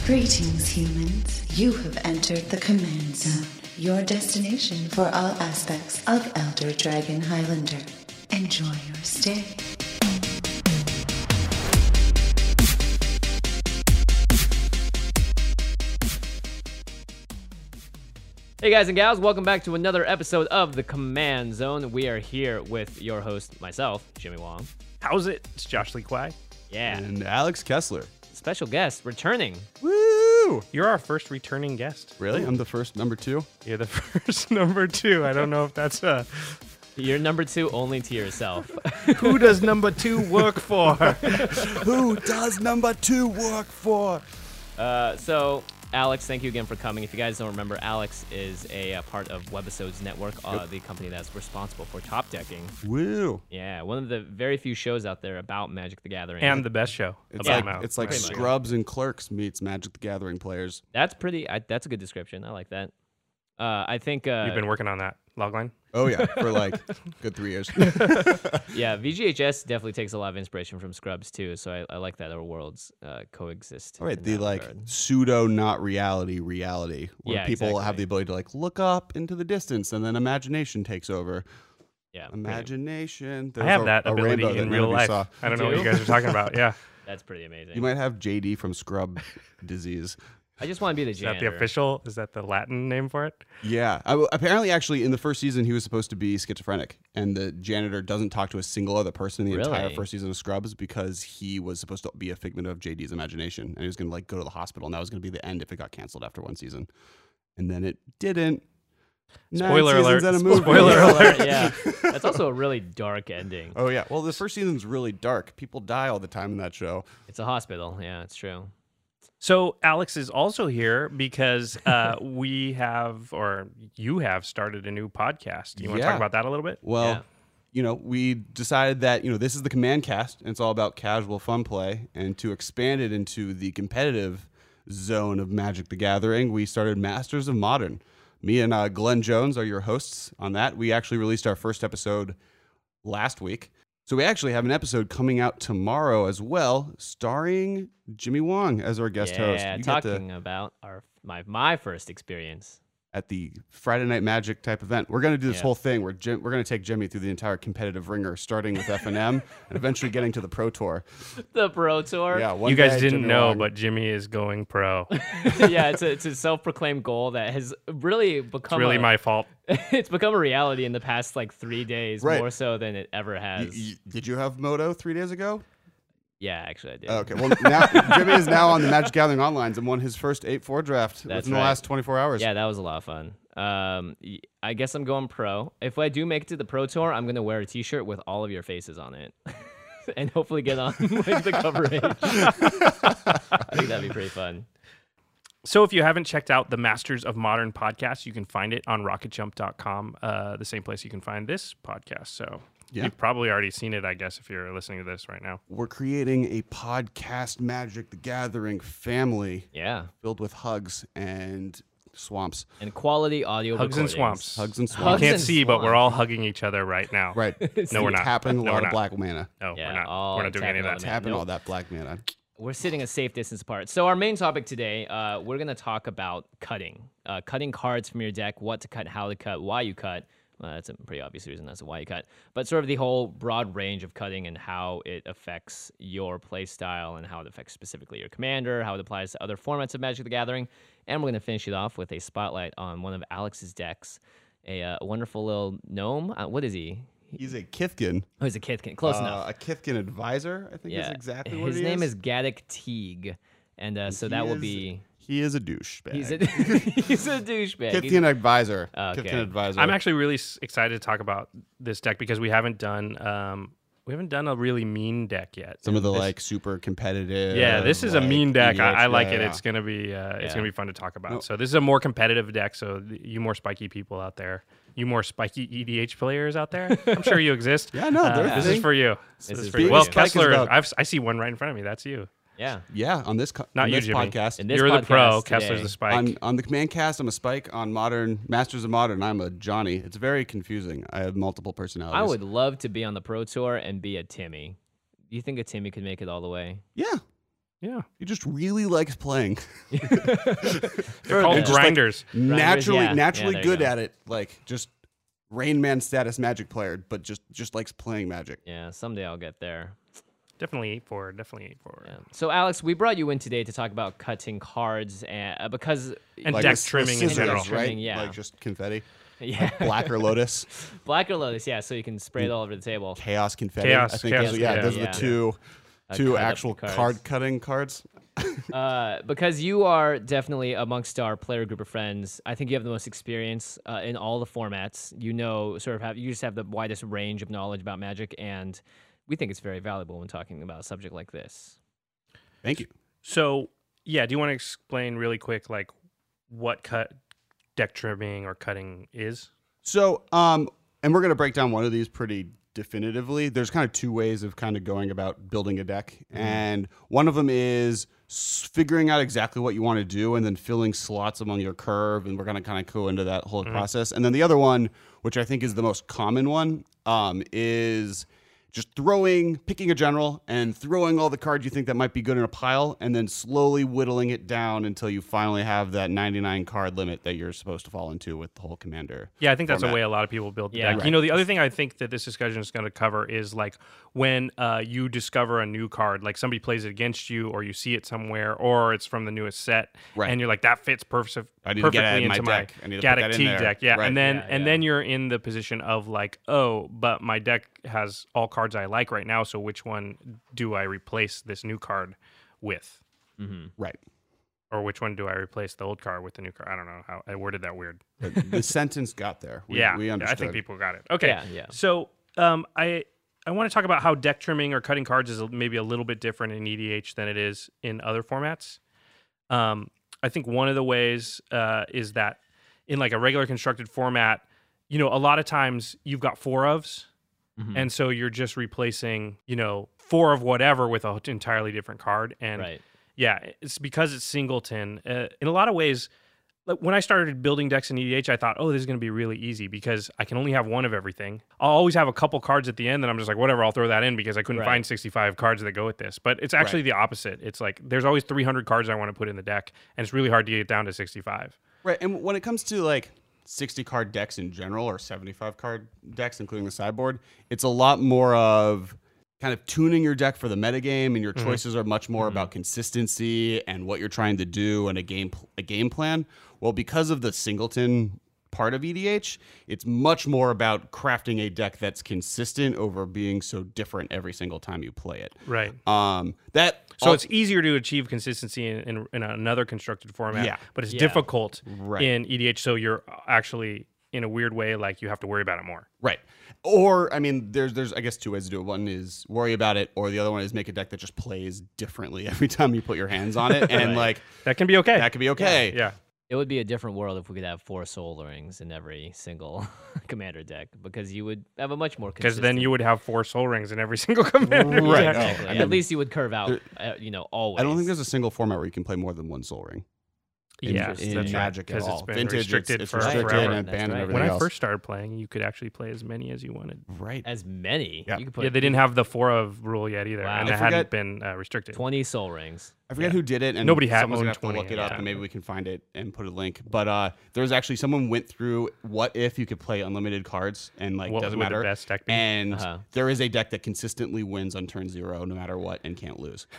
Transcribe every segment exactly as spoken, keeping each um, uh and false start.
Greetings, humans. You have entered the Command Zone, your destination for all aspects of Elder Dragon Highlander. Enjoy your stay. Hey guys and gals, welcome back to another episode of the Command Zone. We are here with your host, myself, Jimmy Wong. How's it? It's Josh Lee Kwai. Yeah. And Alex Kessler. Special guest returning. Woo! You're our first returning guest. Really? I'm the first number two? You're the first number two. I don't know if that's uh You're number two only to yourself. Who does number two work for? Who does number two work for? Uh, so, Alex, thank you again for coming. If you guys don't remember, Alex is a, a part of Webisodes Network, uh, Yep. the company that's responsible for Top Decking. Woo! Yeah, one of the very few shows out there about Magic the Gathering. And the best show. It's about like Mount. it's like Pretty much. Scrubs and Clerks meets Magic the Gathering players. That's pretty. I, that's a good description. I like that. Uh, I think. Uh, You've been working on that logline. Oh yeah, for like good three years. Yeah, V G H S definitely takes a lot of inspiration from Scrubs too, so I, I like that our worlds uh, coexist. All right, in the that like regard. pseudo not reality reality where Yeah, people exactly. have the ability to like look up into the distance and then imagination takes over. Yeah, Imagination. I There's have a- that a ability rainbow that in none real of you life. saw. I don't You know what do? you guys are talking about. Yeah. that's pretty amazing. You might have J D from Scrub disease. I just want to be the Is that janitor. the official? Is that the Latin name for it? Yeah. I, apparently, actually, in the first season, he was supposed to be schizophrenic, and the janitor doesn't talk to a single other person in the entire Really? first season of Scrubs because he was supposed to be a figment of J D's imagination, and he was going to like go to the hospital, and that was going to be the end if it got canceled after one season, and then it didn't. Nine Spoiler seasons alert. and a movie. Spoiler alert. Yeah, that's also a really dark ending. Oh yeah. Well, the first season's really dark. People die all the time in that show. It's a hospital. Yeah, it's true. So Alex is also here because uh, we have, or you have started a new podcast. You want to Yeah. talk about that a little bit? Well, Yeah. you know, we decided that, you know, this is the Command Cast, and it's all about casual fun play. And to expand it into the competitive zone of Magic the Gathering, we started Masters of Modern. Me and uh, Glenn Jones are your hosts on that. We actually released our first episode last week. So we actually have an episode coming out tomorrow as well, starring Jimmy Wong as our guest yeah, host. You get to- talking about our my my first experience. at the Friday Night Magic type event. We're going to do this Yeah. whole thing where Jim, we're going to take Jimmy through the entire competitive ringer, starting with F and M and eventually getting to the Pro Tour. The Pro Tour. Yeah, one You guys day, didn't Jimmy know, Wong- but Jimmy is going pro. Yeah, it's a, it's a self-proclaimed goal that has really It's become really a, my fault. it's become a reality in the past like three days, Right. more so than it ever Y- has. y- did you have Moto three days ago? Yeah, actually, I did. Okay, well, now Jimmy is now on the Magic Gathering Onlines and won his first eight four draft That's within the right. last twenty-four hours. Yeah, that was a lot of fun. Um, y- I guess I'm going pro. If I do make it to the Pro Tour, I'm gonna wear a T-shirt with all of your faces on it, and hopefully get on like the coverage. I think that'd be pretty fun. So if you haven't checked out the Masters of Modern podcast, you can find it on rocket jump dot com, uh, the same place you can find this podcast. So Yeah. you've probably already seen it, I guess, if you're listening to this right now. We're creating a podcast Magic the Gathering family Yeah, filled with hugs and swamps. and quality audio. Hugs and recordings. swamps. Hugs and You swamps. Hugs can't and see, but we're swamps. all hugging each other right now. Right. No, we're not. Tapping a No, lot we're of not. black mana. No, Yeah, we're not. all We're not doing any of tapping all that. the Tapping Nope. all that black mana. We're sitting a safe distance apart. So our main topic today, uh, we're gonna talk about cutting, uh, cutting cards from your deck, what to cut, how to cut, why you cut. Well, that's a pretty obvious reason as to why you cut, but sort of the whole broad range of cutting and how it affects your play style and how it affects specifically your commander, how it applies to other formats of Magic the Gathering, and we're gonna finish it off with a spotlight on one of Alex's decks, a uh, wonderful little gnome. Uh, what is he? He's a Kithkin. Oh, he's a Kithkin. Close uh, enough. A Kithkin advisor, I think is exactly what His he name is. is Gaddock Teague, and uh, so He that will is- be. He is a douchebag. He's a he's a douchebag. He's- Kithkin advisor. Okay. Kithkin advisor. I'm actually really s- excited to talk about this deck because we haven't done um, we haven't done a really mean deck yet. some of the This- like super competitive. Yeah, this is a like, mean deck. I, I E D H, like yeah, it. yeah. It's gonna be uh, it's Yeah. gonna be fun to talk about. No. So this is a more competitive deck. So th- you more spiky people out there, you more spiky E D H players out there. I'm sure you exist. Yeah, no, Uh, they're a this thing. is for you. This, This is is for for you. you. Well, Spike is Kessler, about- I've, I see one right in front of me. That's you. Yeah. Yeah, on this co- Not on you, this Jimmy. podcast. In this You're the pro. podcast Kessler's today- the spike. On on the Command Cast, I'm a Spike. On Modern Masters of Modern, I'm a Johnny. It's very confusing. I have multiple personalities. I would love to be on the Pro Tour and be a Timmy. Do you think a Timmy could make it all the way? Yeah, Yeah. He just really likes playing. They're called Yeah. grinders. naturally yeah. naturally Yeah, there you good go. at it. Like just Rain Man status Magic player, but just just likes playing Magic. Yeah, someday I'll get there. Definitely eight four. Definitely eight four. Yeah. So, Alex, we brought you in today to talk about cutting cards, and, uh, because And Like deck with- with trimming in scissors, general. Deck trimming, right? yeah. Like just confetti. yeah, Black or Lotus. Black or Lotus, yeah, so you can spray it all over the table. Chaos confetti. Chaos, I think chaos, those are, yeah, yeah, those are yeah. the two Uh, two cut up actual cards. card cutting cards. Uh, because you are definitely amongst our player group of friends. I think you have the most experience uh, in all the formats. You know, sort of have you just have the widest range of knowledge about Magic, and we think it's very valuable when talking about a subject like this. Thank you. So, yeah, do you want to explain really quick, like, what cut deck trimming or cutting is? So, um, and we're gonna break down one of these pretty definitively. There's kind of two ways of kind of going about building a deck, and one of them is s- figuring out exactly what you want to do and then filling slots among your curve, and we're gonna kind of go into that whole process. And then the other one, which I think is the most common one, um, is just throwing, picking a general and throwing all the cards you think that might be good in a pile, and then slowly whittling it down until you finally have that ninety-nine card limit that you're supposed to fall into with the whole commander. Yeah, I think that's format. the way a lot of people build the Yeah, deck. right. You know, the other thing I think that this discussion is going to cover is like when uh, you discover a new card, like somebody plays it against you, or you see it somewhere, or it's from the newest set, Right. and you're like, that fits perf- I need to get perfectly it in my into my deck. I need to put that in Gaddock Teague there. deck. Yeah, Right. and then Yeah, and yeah. then you're in the position of like, oh, but my deck has all cards I like right now, so which one do I replace this new card with? Right. Or which one do I replace the old card with the new card? I don't know how I worded that weird. But the sentence got there. We, yeah, we yeah, understood. I think people got it. Okay, Yeah, yeah. So um, I I want to talk about how deck trimming or cutting cards is a- maybe a little bit different in E D H than it is in other formats. Um, I think one of the ways uh, is that in like a regular constructed format, you know, a lot of times you've got four ofs, and so you're just replacing, you know, four of whatever with an entirely different card. And Right. yeah, it's because it's singleton. Uh, in a lot of ways, like when I started building decks in E D H, I thought, oh, this is going to be really easy because I can only have one of everything. I'll always have a couple cards at the end, and I'm just like, whatever, I'll throw that in because I couldn't Right. find sixty-five cards that go with this. But it's actually Right. the opposite. It's like there's always three hundred cards I want to put in the deck, and it's really hard to get it down to sixty-five. Right. And when it comes to like sixty card decks in general or seventy-five card decks, including the sideboard, it's a lot more of kind of tuning your deck for the metagame, and your choices are much more about consistency and what you're trying to do and a game a game plan. Well, because of the singleton part of E D H, it's much more about crafting a deck that's consistent over being so different every single time you play it. Right. Um, that So al- it's easier to achieve consistency in, in, in another constructed format, Yeah. but it's Yeah. difficult Right. in E D H. So you're actually, in a weird way, like you have to worry about it more. Right. Or I mean, there's there's I guess two ways to do it. One is worry about it, or the other one is make a deck that just plays differently every time you put your hands on it, and Right. like That can be okay. that could be okay. yeah. It would be a different world if we could have four Soul Rings in every single commander deck, because you would have a much more Because consistent. then you would have four soul rings in every single commander. Right. deck. No, Exactly. I At mean, least you would curve out, there- uh, you know, always. I don't think there's a single format where you can play more than one Soul Ring. In, Yes, in that's right, Magic at 'cause it's all. been Vintage, restricted it's, for it's restricted forever. and That's banned right. and When everything I else. first started playing, you could actually play as many as you wanted. right. as many. Yeah. You could put Yeah, they didn't have the four of rule yet either, Wow. and I it hadn't forget- been uh, restricted. twenty Soul Rings. I forget who did it, and Nobody had someone's gonna owned have to look twenty it at up, the and time. maybe we can find it and put a link. But uh, there was actually someone went through what if you could play unlimited cards, and like What doesn't would the matter. best deck be? And Uh-huh. there is a deck that consistently wins on turn zero, no matter what, and can't lose.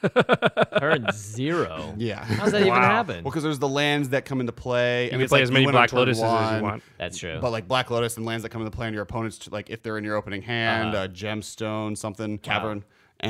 Turn zero. Yeah. How's that even Wow. happen? Well, because there's the lands that come into play. You and can it's play like as many win on Black turn Lotuses as one, you want. That's true. But like Black Lotus and lands that come into play on your opponents, like if they're in your opening hand, Uh-huh. uh, Gemstone, something, Cavern,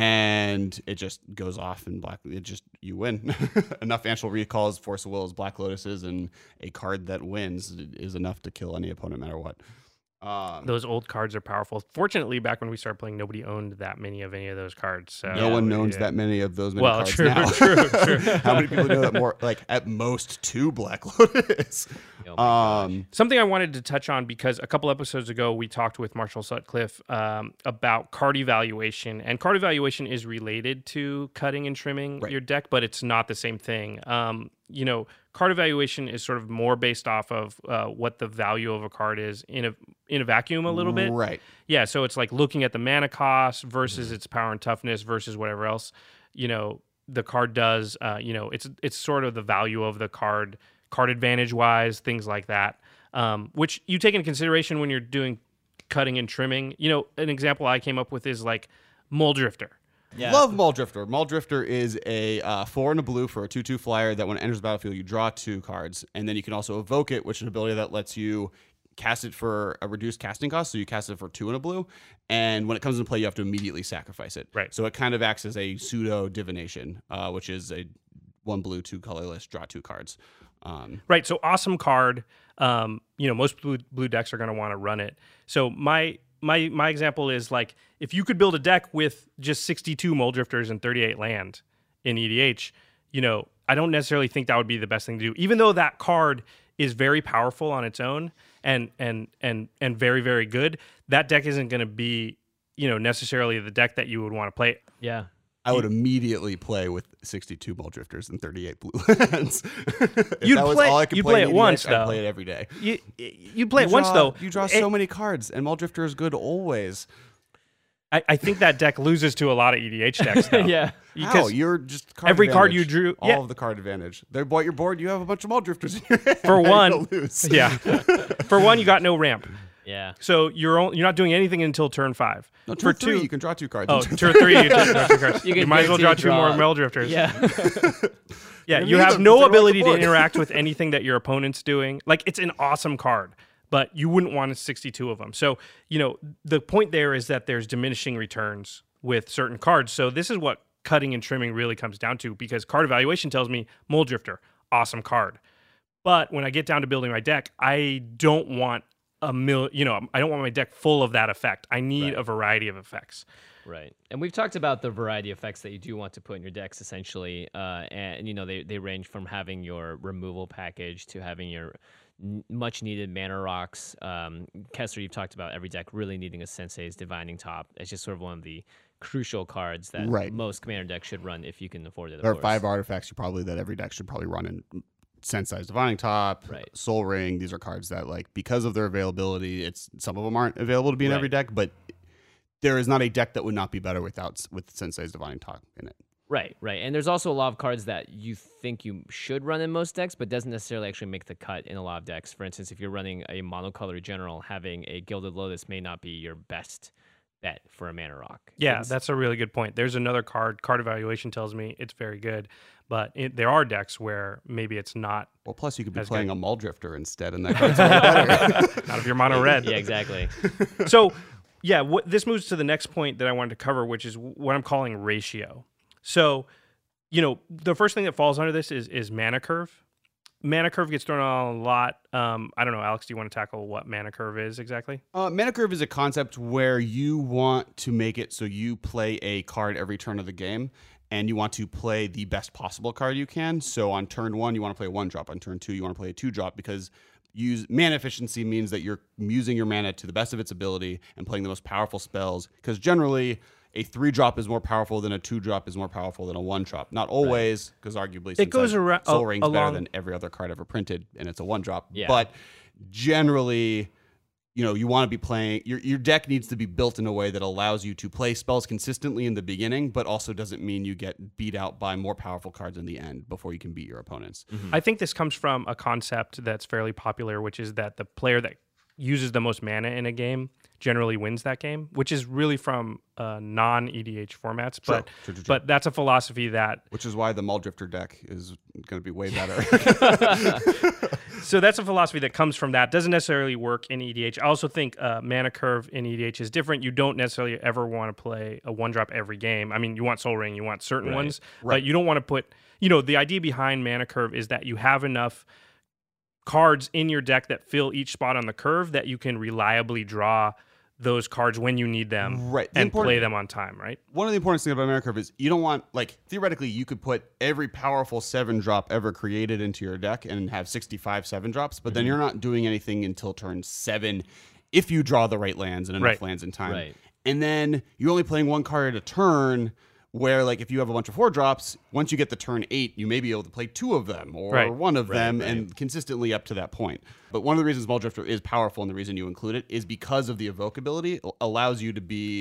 and it just goes off and Black. It just you win. Enough Ancient Recalls, Force of Will as Black Lotuses, and a card that wins is enough to kill any opponent, no matter what. Um, Those old cards are powerful. Fortunately, back when we started playing, nobody owned that many of any of those cards. So no one owns yeah. that many of those many Well, cards true, now. true, true. How many people know that more? Like at most two Black Lotus. Oh my gosh. um, Something I wanted to touch on, because a couple episodes ago we talked with Marshall Sutcliffe um, about card evaluation, and card evaluation is related to cutting and trimming Right. your deck, but it's not the same thing. Um, you know, card evaluation is sort of more based off of uh, what the value of a card is in a in a vacuum a little bit. Right. Yeah, so it's like looking at the mana cost versus its power and toughness versus whatever else. You know, the card does. Uh, you know, it's it's sort of the value of the card, card advantage wise, things like that, um, which you take into consideration when you're doing cutting and trimming. You know, an example I came up with is like Mole Drifter. Yeah. Love Maul Drifter. Maul Drifter is a uh, four and a blue for a two two flyer that when it enters the battlefield, you draw two cards. And then you can also evoke it, which is an ability that lets you cast it for a reduced casting cost. So you cast it for two and a blue. And when it comes into play, you have to immediately sacrifice it. Right. So it kind of acts as a pseudo divination, uh, which is a one blue, two colorless, draw two cards. Um, Right. So awesome card. Um, you know, most blue, blue decks are going to want to run it. So my my my example is like if you could build a deck with just sixty-two Mole Drifters and thirty-eight land in E D H, you know, I don't necessarily think that would be the best thing to do. Even though that card is very powerful on its own and and and and very very good, that deck isn't going to be, you know, necessarily the deck that you would want to play. Yeah. I would immediately play with sixty-two Mole Drifters and thirty-eight blue lands. If You'd that was play- all I could you'd play play in it E D H, once, I'd though. play it every day. You you play it You once draw- though. You draw It- so many cards, and Mole Drifter is good always. I, I think that deck loses to a lot of E D H decks. Though. Yeah. How? Because You're just card every card you advantage. drew- all yeah. of the card advantage. They bought your board. You have a bunch of Mole Drifters in your hand. For How you one- gonna lose? yeah, for one, you got no ramp. Yeah. So you're only, you're not doing anything until turn five. No, For turn three, two, you can draw two cards. oh, turn three, you, draw two cards. You You, can might as well draw guarantee two draw. more Mel Drifters. Yeah. yeah. You You need have them, no they're off the ability to board. interact with anything that your opponent's doing. Like it's an awesome card, but you wouldn't want sixty-two of them. So you know the point there is that there's diminishing returns with certain cards. So this is what cutting and trimming really comes down to, because card evaluation tells me Mole Drifter, awesome card. But when I get down to building my deck, I don't want a mil, you know, I don't want my deck full of that effect. I need Right. a variety of effects. Right. And we've talked about the variety of effects that you do want to put in your decks, essentially. Uh, and, you know, they, they range from having your removal package to having your n- much needed mana rocks. Um, Kessler, you've talked about every deck really needing a Sensei's Divining Top. It's just sort of one of the crucial cards that Right. most commander decks should run if you can afford it. of There are course. five artifacts you probably that every deck should probably run in. Sensei's Divining Top, Right. Soul Ring. These are cards that, like, because of their availability, it's some of them aren't available to be in Right. every deck, but there is not a deck that would not be better without with Sensei's Divining Top in it. Right, right. And there's also a lot of cards that you think you should run in most decks, but doesn't necessarily actually make the cut in a lot of decks. For instance, if you're running a monocolor general, having a Gilded Lotus may not be your best bet for a mana rock. Yeah, It's- that's a really good point. There's another card. Card evaluation tells me it's very good, but it, there are decks where maybe it's not. Well, plus you could be That's playing good. a Mole Drifter instead, and that card's a lot better. Not if you're mono red. Yeah, exactly. So, yeah, what, this moves to the next point that I wanted to cover, which is what I'm calling ratio. So, you know, the first thing that falls under this is is mana curve. Mana curve gets thrown on a lot. Um, I don't know, Alex, do you want to tackle what mana curve is exactly? Uh, mana curve is a concept where you want to make it so you play a card every turn of the game, and you want to play the best possible card you can. So on turn one, you want to play a one drop. On turn two, you want to play a two drop, because use mana efficiency means that you're using your mana to the best of its ability and playing the most powerful spells. Because generally, a three drop is more powerful than a two drop is more powerful than a one drop. Not always, because arguably It goes Sensei around- Soul a- Ring's better along- than every other card ever printed, and it's a one drop. Yeah. But generally, you know, you want to be playing, your your deck needs to be built in a way that allows you to play spells consistently in the beginning, but also doesn't mean you get beat out by more powerful cards in the end before you can beat your opponents. I think this comes from a concept that's fairly popular, which is that the player that uses the most mana in a game generally wins that game, which is really from uh, non-E D H formats. True, But true, true, true. but that's a philosophy that Which is why the Mole Drifter deck is going to be way better. so that's a philosophy that comes from that. Doesn't necessarily work in E D H. I also think uh, mana curve in E D H is different. You don't necessarily ever want to play a one drop every game. I mean, you want Soul Ring, you want certain Right, ones, right. but you don't want to put. You know, the idea behind mana curve is that you have enough cards in your deck that fill each spot on the curve that you can reliably draw those cards when you need them, Right. The and important- play them on time, right? One of the important things about mana curve is you don't want, like, theoretically, you could put every powerful seven drop ever created into your deck and have sixty-five seven drops, but then you're not doing anything until turn seven if you draw the right lands and enough Right. lands in time. Right. And then you're only playing one card at a turn, where, like, if you have a bunch of four drops, once you get to turn eight, you may be able to play two of them or Right. one of Right, them right. and consistently up to that point. But one of the reasons Mole Drifter is powerful and the reason you include it is because of the evoke ability. It allows you to be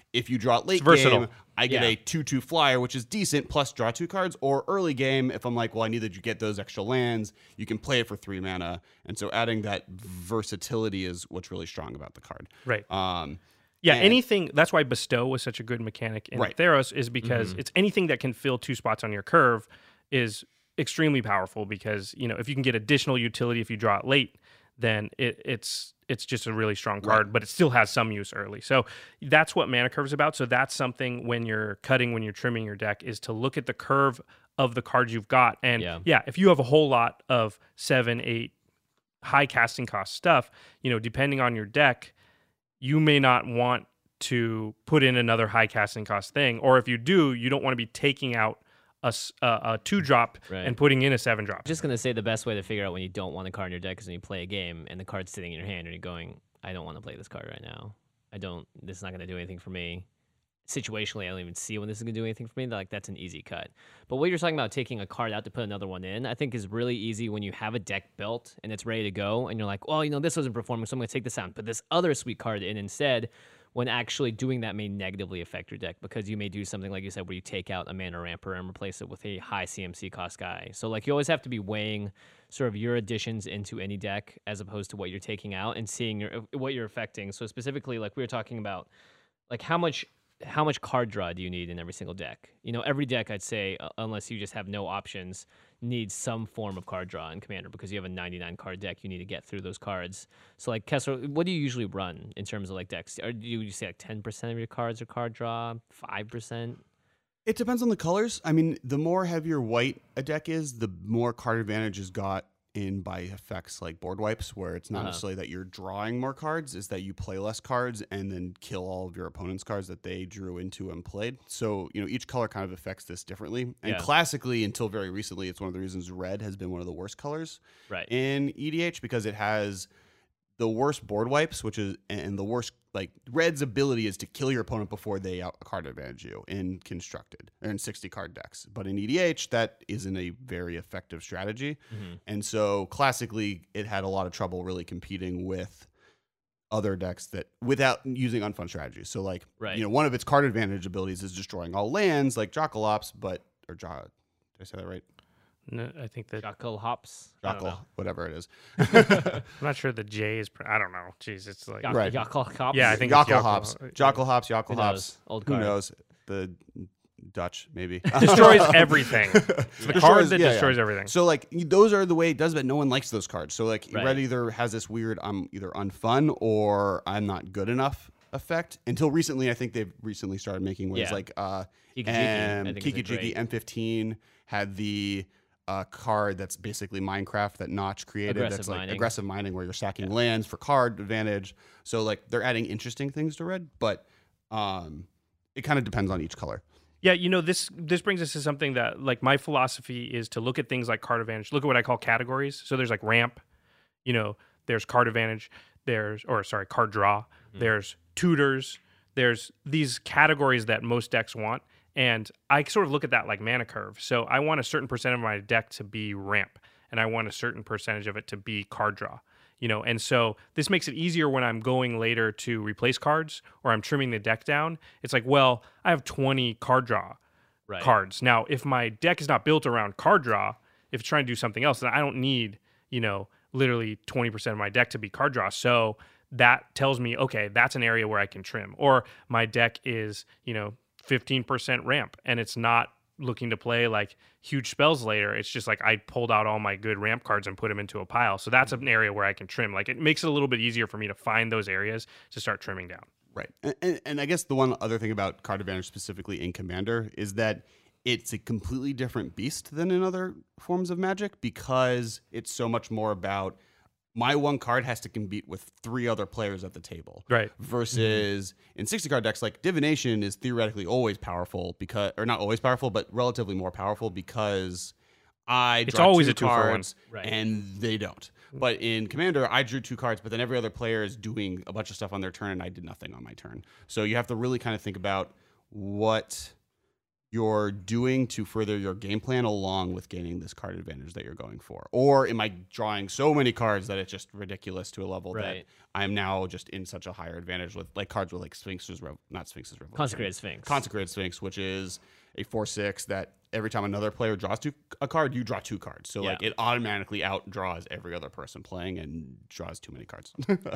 If you draw it late versatile. game, I get Yeah. a two two flyer, which is decent, plus draw two cards. Or early game, if I'm like, well, I need that you get those extra lands, you can play it for three mana. And so adding that versatility is what's really strong about the card. Right. Um, Yeah, and- anything. That's why Bestow was such a good mechanic in Right. Theros, is because it's anything that can fill two spots on your curve is extremely powerful. Because you know if you can get additional utility if you draw it late, then it, it's it's just a really strong card, Right. but it still has some use early. So that's what Mana Curve is about. So that's something when you're cutting, when you're trimming your deck, is to look at the curve of the cards you've got. And Yeah. yeah, if you have a whole lot of seven, eight high casting cost stuff, you know, depending on your deck, you may not want to put in another high casting cost thing. Or if you do, you don't want to be taking out a, s- a- a two drop Right. and putting in a seven drop. Just gonna say the best way to figure out when you don't want a card in your deck is when you play a game and the card's sitting in your hand and you're going, I don't want to play this card right now. I don't. This is not gonna do anything for me. Situationally, I don't even see when this is gonna do anything for me. Like that's an easy cut. But what you're talking about taking a card out to put another one in, I think is really easy when you have a deck built and it's ready to go, and you're like, well, you know, this wasn't performing, so I'm gonna take this out, but this other sweet card in instead. When actually doing that may negatively affect your deck because you may do something like you said where you take out a mana ramper and replace it with a high C M C cost guy. So like you always have to be weighing sort of your additions into any deck as opposed to what you're taking out and seeing your what you're affecting. So specifically, like we were talking about, like how much how much card draw do you need in every single deck? You know, every deck I'd say, uh, unless you just have no options, needs some form of card draw in Commander because you have a ninety-nine card deck. You need to get through those cards. So like Kessler, what do you usually run in terms of like decks? Or do you say like ten percent of your cards are card draw, five percent? It depends on the colors. I mean, the more heavier white a deck is, the more card advantage is got in by effects like board wipes, where it's not Uh-huh. necessarily that you're drawing more cards, is that you play less cards and then kill all of your opponent's cards that they drew into and played. So, you know, each color kind of affects this differently. And Yeah. classically, until very recently, it's one of the reasons red has been one of the worst colors Right. in E D H because it has the worst board wipes, which is and the worst like red's ability is to kill your opponent before they out card advantage you in constructed or in sixty card decks. But in E D H, that isn't a very effective strategy. Mm-hmm. And so classically, it had a lot of trouble really competing with other decks that without using unfun strategies. So like, Right. you know, one of its card advantage abilities is destroying all lands like Jockalops, but or jo- did I say that right? No, I think that Jackal hops. I don't Jockal, know. whatever it is. I'm not sure the J is. Pr- I don't know. Jeez, it's like Jack- Right. Jackal hops. Yeah, I think it's Yockle Yockle. hops, Yeah. Jockle hops, Yockle Who hops. knows? Old Who card. knows? The Dutch, maybe. destroys everything. It's the Destroys- card that yeah, yeah. destroys everything. So like those are the way it does, but no one likes those cards. So like Right. red either has this weird I'm either unfun or I'm not good enough effect. Until recently, I think they've recently started making ways Yeah. like uh Kiki-Jiki, and I think is a Kiki Jiki great- M fifteen had the uh, card that's basically Minecraft that Notch created. Aggressive that's like mining. aggressive mining where you're sacking lands for card advantage. So like they're adding interesting things to red, but um it kind of depends on each color. Yeah, you know, this this brings us to something that, like, my philosophy is to look at things like card advantage. Look at what I call categories. So there's like ramp, you know, there's card advantage, there's or sorry, card draw, there's tutors, there's these categories that most decks want. And I sort of look at that like mana curve. So I want a certain percent of my deck to be ramp, and I want a certain percentage of it to be card draw. You know, and so this makes it easier when I'm going later to replace cards or I'm trimming the deck down. It's like, well, I have twenty card draw Right. cards. Now, if my deck is not built around card draw, if it's trying to do something else, then I don't need, you know, literally twenty percent of my deck to be card draw. So that tells me, okay, that's an area where I can trim. Or my deck is, you know, fifteen percent ramp and it's not looking to play like huge spells later. It's just like I pulled out all my good ramp cards and put them into a pile. So that's an area where I can trim. Like it makes it a little bit easier for me to find those areas to start trimming down. Right. And, and, and I guess the one other thing about card advantage specifically in Commander is that it's a completely different beast than in other forms of Magic because it's so much more about my one card has to compete with three other players at the table. Right. Versus in sixty card decks, like Divination is theoretically always powerful because, or not always powerful, but relatively more powerful because I It's draw always two a two for one. cards Right. and they don't. But in Commander, I drew two cards, but then every other player is doing a bunch of stuff on their turn and I did nothing on my turn. So you have to really kind of think about what you're doing to further your game plan along with gaining this card advantage that you're going for? Or am I drawing so many cards that it's just ridiculous to a level Right. that I'm now just in such a higher advantage with like cards with like Sphinx's, Rev- not Sphinx's Revolution. Consecrated Sphinx. Consecrated Sphinx, which is a four six that every time another player draws two, a card, you draw two cards. So like Yeah. it automatically outdraws every other person playing and draws too many cards.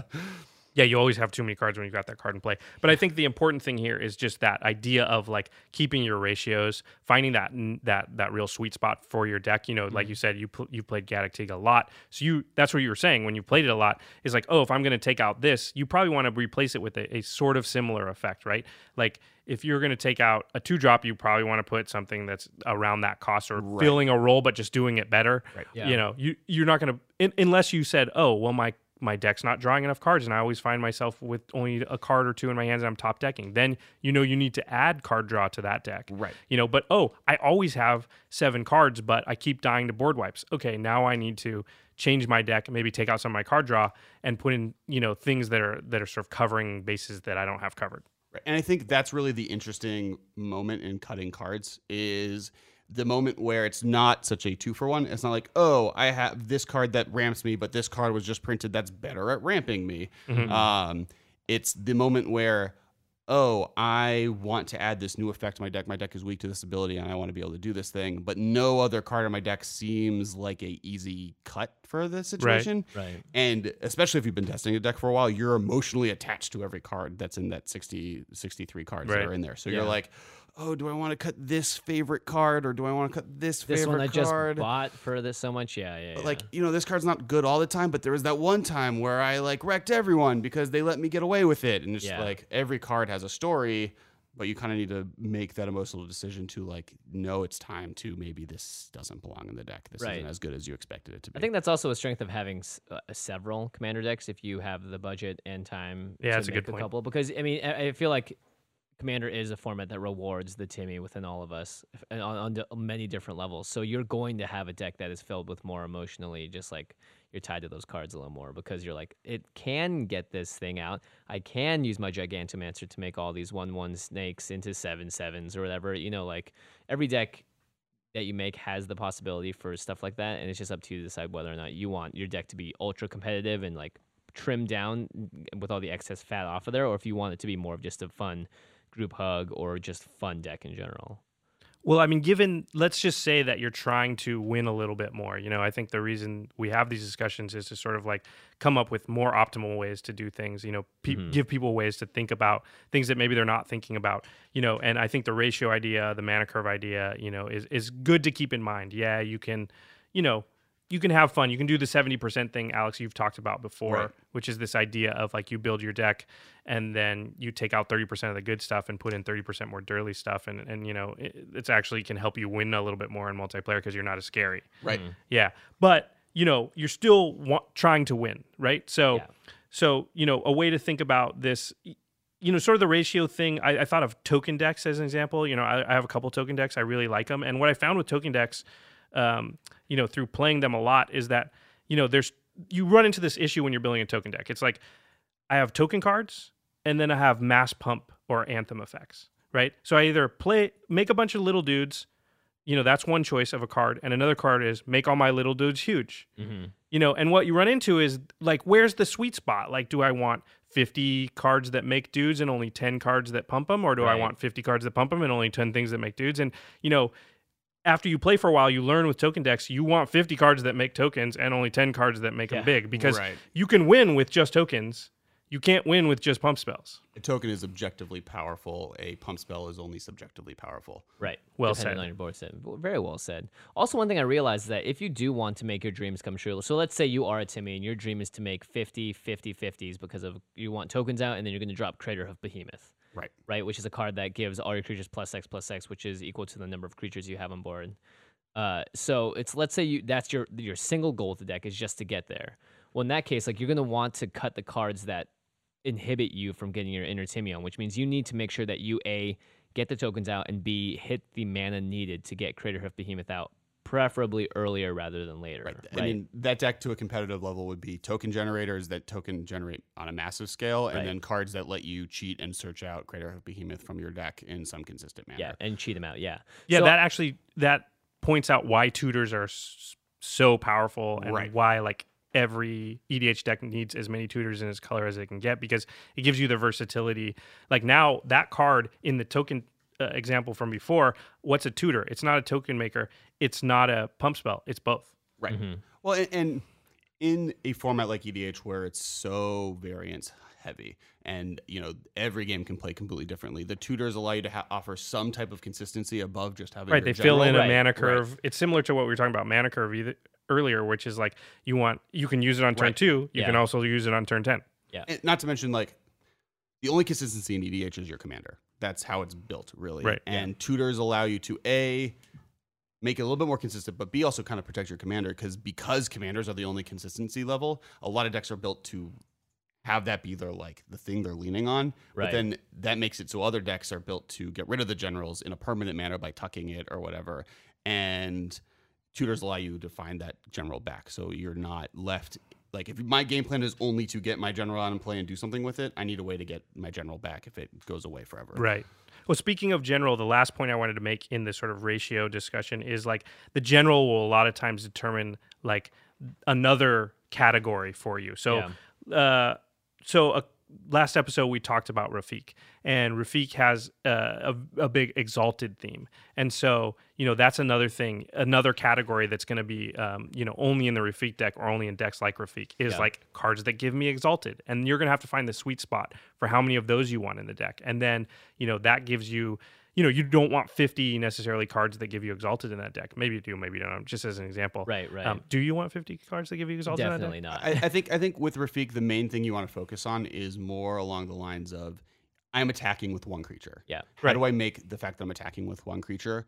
Yeah, you always have too many cards when you got that card in play. But I think the important thing here is just that idea of like keeping your ratios, finding that that that real sweet spot for your deck. You know, like you said, you pl- you played Gaddock Teeg a lot, so you that's what you were saying when you played it a lot. Is like, oh, if I'm going to take out this, you probably want to replace it with a, a sort of similar effect, right? Like if you're going to take out a two drop, you probably want to put something that's around that cost or Right. filling a role, but just doing it better. Right. Yeah. You know, you you're not going to unless you said, oh, well, my my deck's not drawing enough cards and I always find myself with only a card or two in my hands and I'm top decking. Then you know you need to add card draw to that deck. Right. You know, but oh, I always have seven cards, but I keep dying to board wipes. Okay, now I need to change my deck, maybe take out some of my card draw and put in, you know, things that are that are sort of covering bases that I don't have covered. Right. And I think that's really the interesting moment in cutting cards is the moment where it's not such a two for one. It's not like, oh, I have this card that ramps me, but this card was just printed that's better at ramping me. Mm-hmm. Um, it's the moment where, oh, I want to add this new effect to my deck. My deck is weak to this ability, and I want to be able to do this thing. But no other card in my deck seems like a easy cut for this situation. Right. And especially if you've been testing a deck for a while, you're emotionally attached to every card that's in that sixty, sixty-three cards Right. that are in there. So Yeah. you're like, oh, do I want to cut this favorite card or do I want to cut this This favorite one I just card? bought for this so much. Yeah, yeah, yeah. Like, you know, this card's not good all the time, but there was that one time where I like wrecked everyone because they let me get away with it. And it's Yeah. like every card has a story, but you kind of need to make that emotional decision to like, no, it's time to maybe this doesn't belong in the deck. This Right. isn't as good as you expected it to be. I think that's also a strength of having s- uh, several commander decks if you have the budget and time Yeah, to that's a make good a point. couple. Because, I mean, I I feel like Commander is a format that rewards the Timmy within all of us f- and on, on d- many different levels. So you're going to have a deck that is filled with more emotionally, just like you're tied to those cards a little more because you're like, it can get this thing out. I can use my Gigantomancer to make all these one one snakes into seven sevens or whatever. You know, like every deck that you make has the possibility for stuff like that, and it's just up to you to decide whether or not you want your deck to be ultra competitive and like trimmed down with all the excess fat off of there, or if you want it to be more of just a fun group hug or just fun deck in general. Well, I mean, given, let's just say that you're trying to win a little bit more. You know, I think the reason we have these discussions is to sort of like come up with more optimal ways to do things, you know, pe- Mhm. give people ways to think about things that maybe they're not thinking about, you know, and I think the ratio idea, the mana curve idea, you know, is, is good to keep in mind. Yeah, you can, you know, you can have fun. You can do the seventy percent thing, Alex, you've talked about before, Right. which is this idea of like you build your deck and then you take out thirty percent of the good stuff and put in thirty percent more dirty stuff. And, and you know, it, it's actually can help you win a little bit more in multiplayer because you're not as scary. right. Yeah. But, you know, you're still wa- trying to win, right? So, Yeah. so, you know, a way to think about this, y- you know, sort of the ratio thing, I, I thought of token decks as an example. You know, I, I have a couple token decks. I really like them. And what I found with token decks, um, you know, through playing them a lot is that, you know, there's, you run into this issue when you're building a token deck. It's like, I have token cards and then I have mass pump or anthem effects, right? So I either play, make a bunch of little dudes, you know, that's one choice of a card. And another card is make all my little dudes huge. Mm-hmm. You know, and what you run into is like, where's the sweet spot? Like, do I want fifty cards that make dudes and only ten cards that pump them? Or do I Right. want fifty cards that pump them and only ten things that make dudes? And, you know, after you play for a while, you learn with token decks, you want fifty cards that make tokens and only ten cards that make Yeah. them big because Right. you can win with just tokens. You can't win with just pump spells. A token is objectively powerful. A pump spell is only subjectively powerful. Right. Well Depending said. on your board set. Very well said. Also, one thing I realized is that if you do want to make your dreams come true, so let's say you are a Timmy and your dream is to make fifty, fifty, fifties because of you want tokens out and then you're going to drop Crater Hoof Behemoth, Right. right? Which is a card that gives all your creatures plus X plus X, which is equal to the number of creatures you have on board. Uh, so it's let's say you that's your your single goal with the deck is just to get there. Well, in that case, like you're going to want to cut the cards that inhibit you from getting your inner Timmy on, which means you need to make sure that you A, get the tokens out, and B, hit the mana needed to get Crater Hoof Behemoth out preferably earlier rather than later. Right. Right. I mean, that deck to a competitive level would be token generators that token generate on a massive scale, and Right. then cards that let you cheat and search out Greater Behemoth from your deck in some consistent manner. yeah, and cheat them out. Yeah. Yeah, So- that actually that points out why tutors are s- so powerful and Right. why like every E D H deck needs as many tutors in its color as it can get, because it gives you the versatility. Like now that card in the token uh, example from before, what's a tutor? It's not a token maker. It's not a pump spell. It's both. Right. Mm-hmm. Well, and, and in a format like E D H where it's so variance heavy, and you know every game can play completely differently, the tutors allow you to ha- offer some type of consistency above just having Right. your They fill general. in Right, a mana right. curve. It's similar to what we were talking about mana curve either, earlier, which is like you want you can use it on turn Right. two. You Yeah. can also use it on turn ten. And not to mention, like, the only consistency in E D H is your commander. That's how it's built, really. Right. And tutors allow you to A, make it a little bit more consistent, but B, also kind of protect your commander, because because commanders are the only consistency level, a lot of decks are built to have that be their, like, the thing they're leaning on. Right. But then that makes it so other decks are built to get rid of the generals in a permanent manner by tucking it or whatever. And tutors allow you to find that general back, so you're not left. Like, if my game plan is only to get my general out and play and do something with it, I need a way to get my general back if it goes away forever. Right. Well, speaking of general, the last point I wanted to make in this sort of ratio discussion is like the general will a lot of times determine like another category for you. So, uh, so a, last episode we talked about Rafiq, and Rafiq has uh, a, a big exalted theme, and so you know that's another thing, another category that's going to be um, you know only in the Rafiq deck or only in decks like Rafiq is Yeah. like cards that give me exalted, and you're going to have to find the sweet spot for how many of those you want in the deck, and then you know that gives you. You know, you don't want fifty necessarily cards that give you exalted in that deck. Maybe you do, maybe you don't. Just as an example, Right, right. Um, do you want fifty cards that give you exalted? Definitely in that deck? not. I, I think I think with Rafiq, the main thing you want to focus on is more along the lines of, I'm attacking with one creature. Yeah. How Right. do I make the fact that I'm attacking with one creature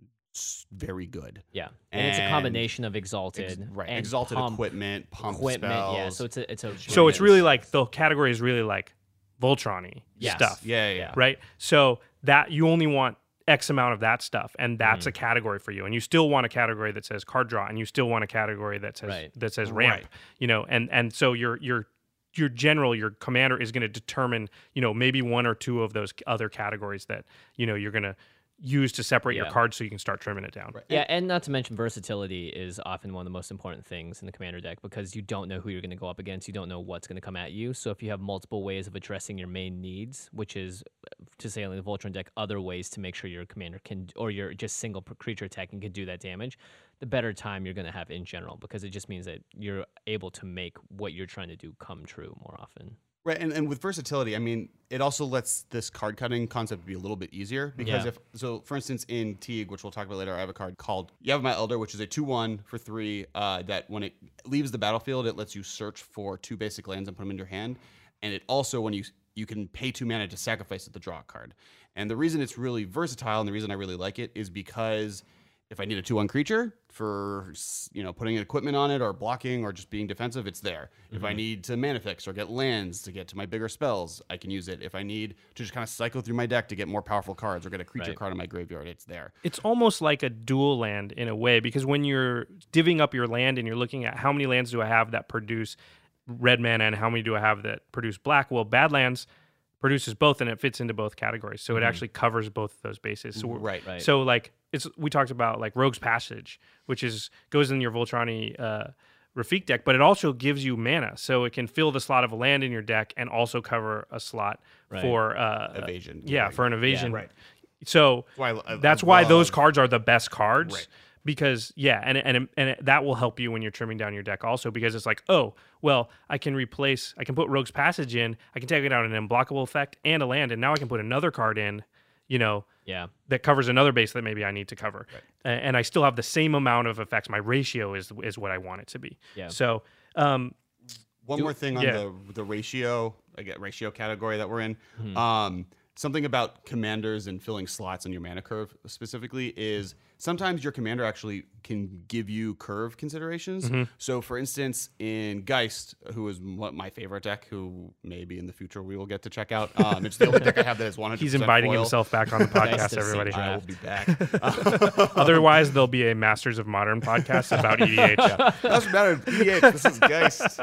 s- very good? Yeah, and, it's a And combination of Ex- exalted, right. and Exalted pump equipment, pump equipment. spells. Yeah, so it's a it's a So it's Yes. really like the category is really like Voltron-y Yes. stuff. yeah, yeah, yeah. Right. So that you only want X amount of that stuff, and that's a category for you. And you still want a category that says card draw, and you still want a category that says Right. that says ramp. Right. You know, and and so your your your general, your commander is going to determine, you know, maybe one or two of those other categories that you know you're going to use to separate your Yeah. cards, so you can start trimming it down. Right. Yeah, and not to mention versatility is often one of the most important things in the commander deck, because you don't know who you're going to go up against. You don't know what's going to come at you. So if you have multiple ways of addressing your main needs, which is, to say in the Voltron deck, other ways to make sure your commander can, or your just single per- creature attacking can do that damage, the better time you're going to have in general, because it just means that you're able to make what you're trying to do come true more often. Right, and, and with versatility, I mean, it also lets this card cutting concept be a little bit easier, because Yeah. if so, for instance, in Teague, which we'll talk about later, I have a card called Yavimaya Elder, which is a two one for three. Uh, that when it leaves the battlefield, it lets you search for two basic lands and put them in your hand, and it also when you you can pay two mana to sacrifice it to draw a card. And the reason it's really versatile and the reason I really like it is because if I need a two one creature for, you know, putting equipment on it or blocking or just being defensive, it's there. If Mm-hmm. I need to mana fix or get lands to get to my bigger spells, I can use it. If I need to just kind of cycle through my deck to get more powerful cards or get a creature Right. card in my graveyard, it's there. It's almost like a dual land in a way, because when you're divvying up your land and you're looking at how many lands do I have that produce red mana and how many do I have that produce black, well, Badlands produces both and it fits into both categories, so it actually covers both of those bases. So we're- Right. Right. So like it's we talked about like Rogue's Passage, which is goes in your Voltron-y uh, Rafiq deck, but it also gives you mana, so it can fill the slot of a land in your deck and also cover a slot Right. for uh, Evasion. Yeah, Right. for an evasion. Right. So That's why I- I that's why those love- cards are the best cards. Right. Because yeah, and and and it, that will help you when you're trimming down your deck also, because it's like, oh well, I can replace, I can put Rogue's Passage in, I can take it out an unblockable effect and a land, and now I can put another card in, you know, Yeah. that covers another base that maybe I need to cover, A- and I still have the same amount of effects. My ratio is is what I want it to be. Yeah. So um, One more thing on yeah. the the ratio, I get ratio category that we're in. Mm-hmm. Um, something about commanders and filling slots in your mana curve specifically is sometimes your commander actually can give you curve considerations. Mm-hmm. So, for instance, in Geist, who is what my favorite deck, who maybe in the future we will get to check out. Um, it's the only deck I have that is one hundred percent He's inviting foil. himself back on the podcast, Geist of everybody. Saint I will be back. Otherwise, there'll be a Masters of Modern podcast about E D H. Doesn't matter. E D H. This is Geist.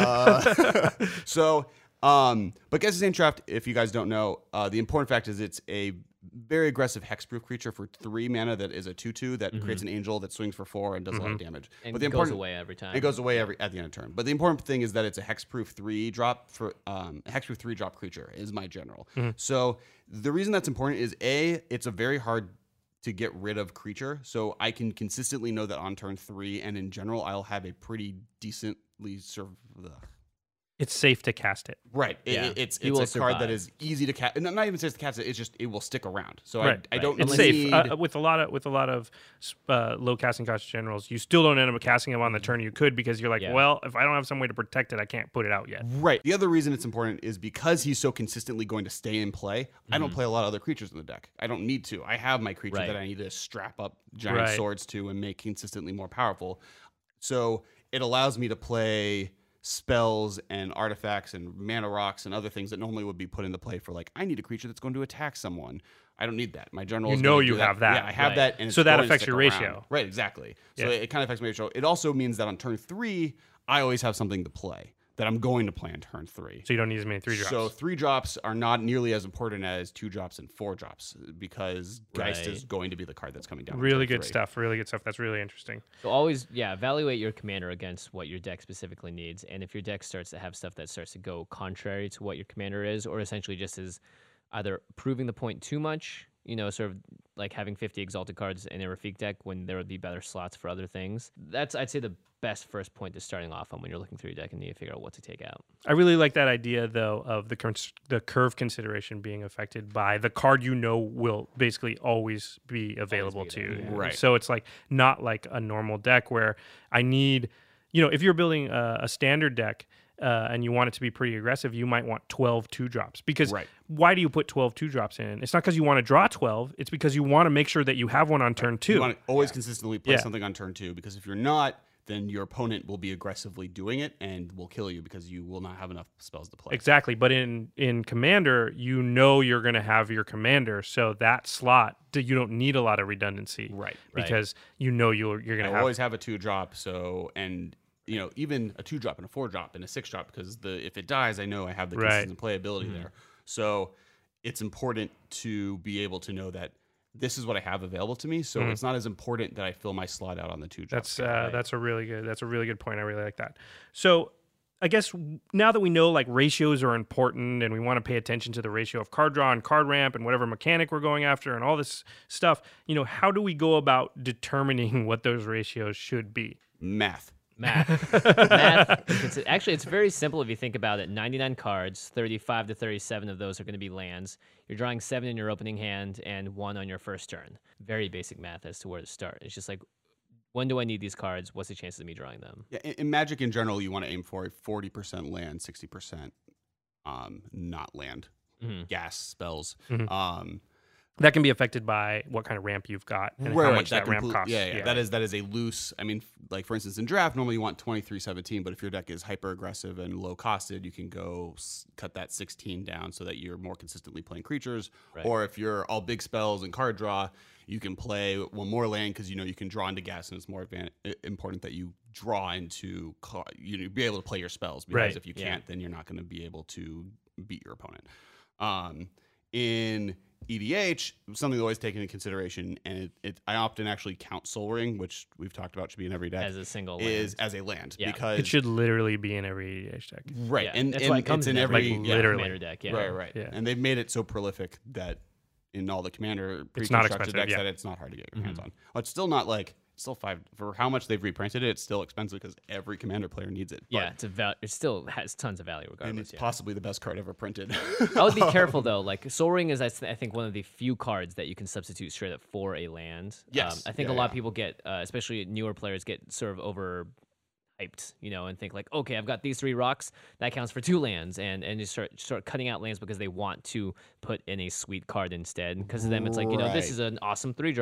Uh, so, um, but Geist of Saint Draft, if you guys don't know, uh, the important fact is it's a very aggressive hexproof creature for three mana that is a two two that creates an angel that swings for four and does a lot of damage. And but the goes important, away every time. It goes away every at the end of turn. But the important thing is that it's a hexproof three drop for um, a hexproof three drop creature is my general. So the reason that's important is a it's a very hard to get rid of creature. So I can consistently know that on turn three and in general I'll have a pretty decently serve. It's safe to cast it. Right. It- Yeah. it- it's You it's a will card that survive. is easy to cast. Not even just to cast it. It's just it will stick around. So Right, I, I right. don't. It's need, safe uh, with a lot of with a lot of uh, low casting cost generals. You still don't end up casting them on the turn you could because you're like, Yeah. well, if I don't have some way to protect it, I can't put it out yet. Right. The other reason it's important is because he's so consistently going to stay in play. I don't play a lot of other creatures in the deck. I don't need to. I have my creature Right. that I need to strap up giant Right. swords to and make consistently more powerful. So it allows me to play spells and artifacts and mana rocks and other things that normally would be put into play for like I need a creature that's going to attack someone. I don't need that. My general You is know gonna you do have that. Yeah, I have Right. that, and it's So that going to affects stick your around. ratio. Right, exactly. So Yeah. it, it kind of affects my ratio. It also means that on turn three, I always have something to play that I'm going to play on turn three. So you don't need as many three drops. So three drops are not nearly as important as two drops and four drops because Geist Right. is going to be the card that's coming down. on really turn good three. stuff. Really good stuff. That's really interesting. So always, yeah, evaluate your commander against what your deck specifically needs. And if your deck starts to have stuff that starts to go contrary to what your commander is, or essentially just is either proving the point too much, you know, sort of like having fifty exalted cards in a Rafik deck when there would be better slots for other things. That's, I'd say, the best first point to starting off on when you're looking through your deck and need to figure out what to take out. I really like that idea, though, of the cons- the curve consideration being affected by the card you know will basically always be available be to you. there, yeah. Right. So it's like not like a normal deck where I need, you know, if you're building a, a standard deck uh, and you want it to be pretty aggressive, you might want twelve two drops. Because Right. why do you put twelve two drops in? It's not because you want to draw twelve. It's because you want to make sure that you have one on turn two. You want to always consistently play Yeah. something on turn two because if you're not, then your opponent will be aggressively doing it and will kill you because you will not have enough spells to play. Exactly, but in in commander, you know you're going to have your commander, so that slot d- you don't need a lot of redundancy, Right. Right. Because you know you're you're going I to have. always have a two drop. So and you know even a two drop and a four drop and a six drop because the if it dies, I know I have the Right. consistent playability there. So it's important to be able to know that this is what I have available to me. So it's not as important that I fill my slot out on the two drop. That's uh, that's a really good that's a really good point. I really like that. So I guess w- now that we know like ratios are important and we want to pay attention to the ratio of card draw and card ramp and whatever mechanic we're going after and all this stuff, you know, how do we go about determining what those ratios should be? math. Math. Math. It's, actually, it's very simple if you think about it. ninety-nine cards, thirty-five to thirty-seven of those are going to be lands. You're drawing seven in your opening hand and one on your first turn. Very basic math as to where to start. It's just like, when do I need these cards? What's the chances of me drawing them? Yeah, in, in Magic in general, you want to aim for a forty percent land, sixty percent um, not land, Mhm. gas spells. Mhm. Um, That can be affected by what kind of ramp you've got and how much that, ramp complete- costs. Yeah, yeah, that is that is a loose. I mean, f- like for instance, in draft, normally you want twenty-three seventeen, but if your deck is hyper aggressive and low costed, you can go s- cut that sixteen down so that you're more consistently playing creatures. Right. Or if you're all big spells and card draw, you can play one more land because you know you can draw into gas, and it's more advan- i- important that you draw into ca- you know be able to play your spells because Right. if you Yeah. can't, then you're not going to be able to beat your opponent. Um, in E D H, something always taken into consideration, and it, it I often actually count Soul Ring, which we've talked about should be in every deck, As a single is land. as a land Yeah. because It should literally be in every E D H deck. right, Yeah, and, that's and why it comes it's in in every like, yeah, literally. commander deck. Yeah. right, right, Yeah. and they've made it so prolific that in all the commander It's not pre-constructed expensive, decks yeah. that it's not hard to get your hands on. Well, it's still not like still five for how much they've reprinted it. It's still expensive because every commander player needs it. Yeah, but- it's a val- it still has tons of value and regardless. it's Yeah. possibly the best card ever printed. I would be careful though. Like Soul Ring is, I, th- I think, one of the few cards that you can substitute straight up for a land. Yes. Um, I think Yeah, a lot yeah. of people get, uh, especially newer players, get sort of over hyped, you know, and think like, okay, I've got these three rocks that counts for two lands, and and just start start cutting out lands because they want to put in a sweet card instead. Because to them, it's like, you know, this Right. is an awesome three drop.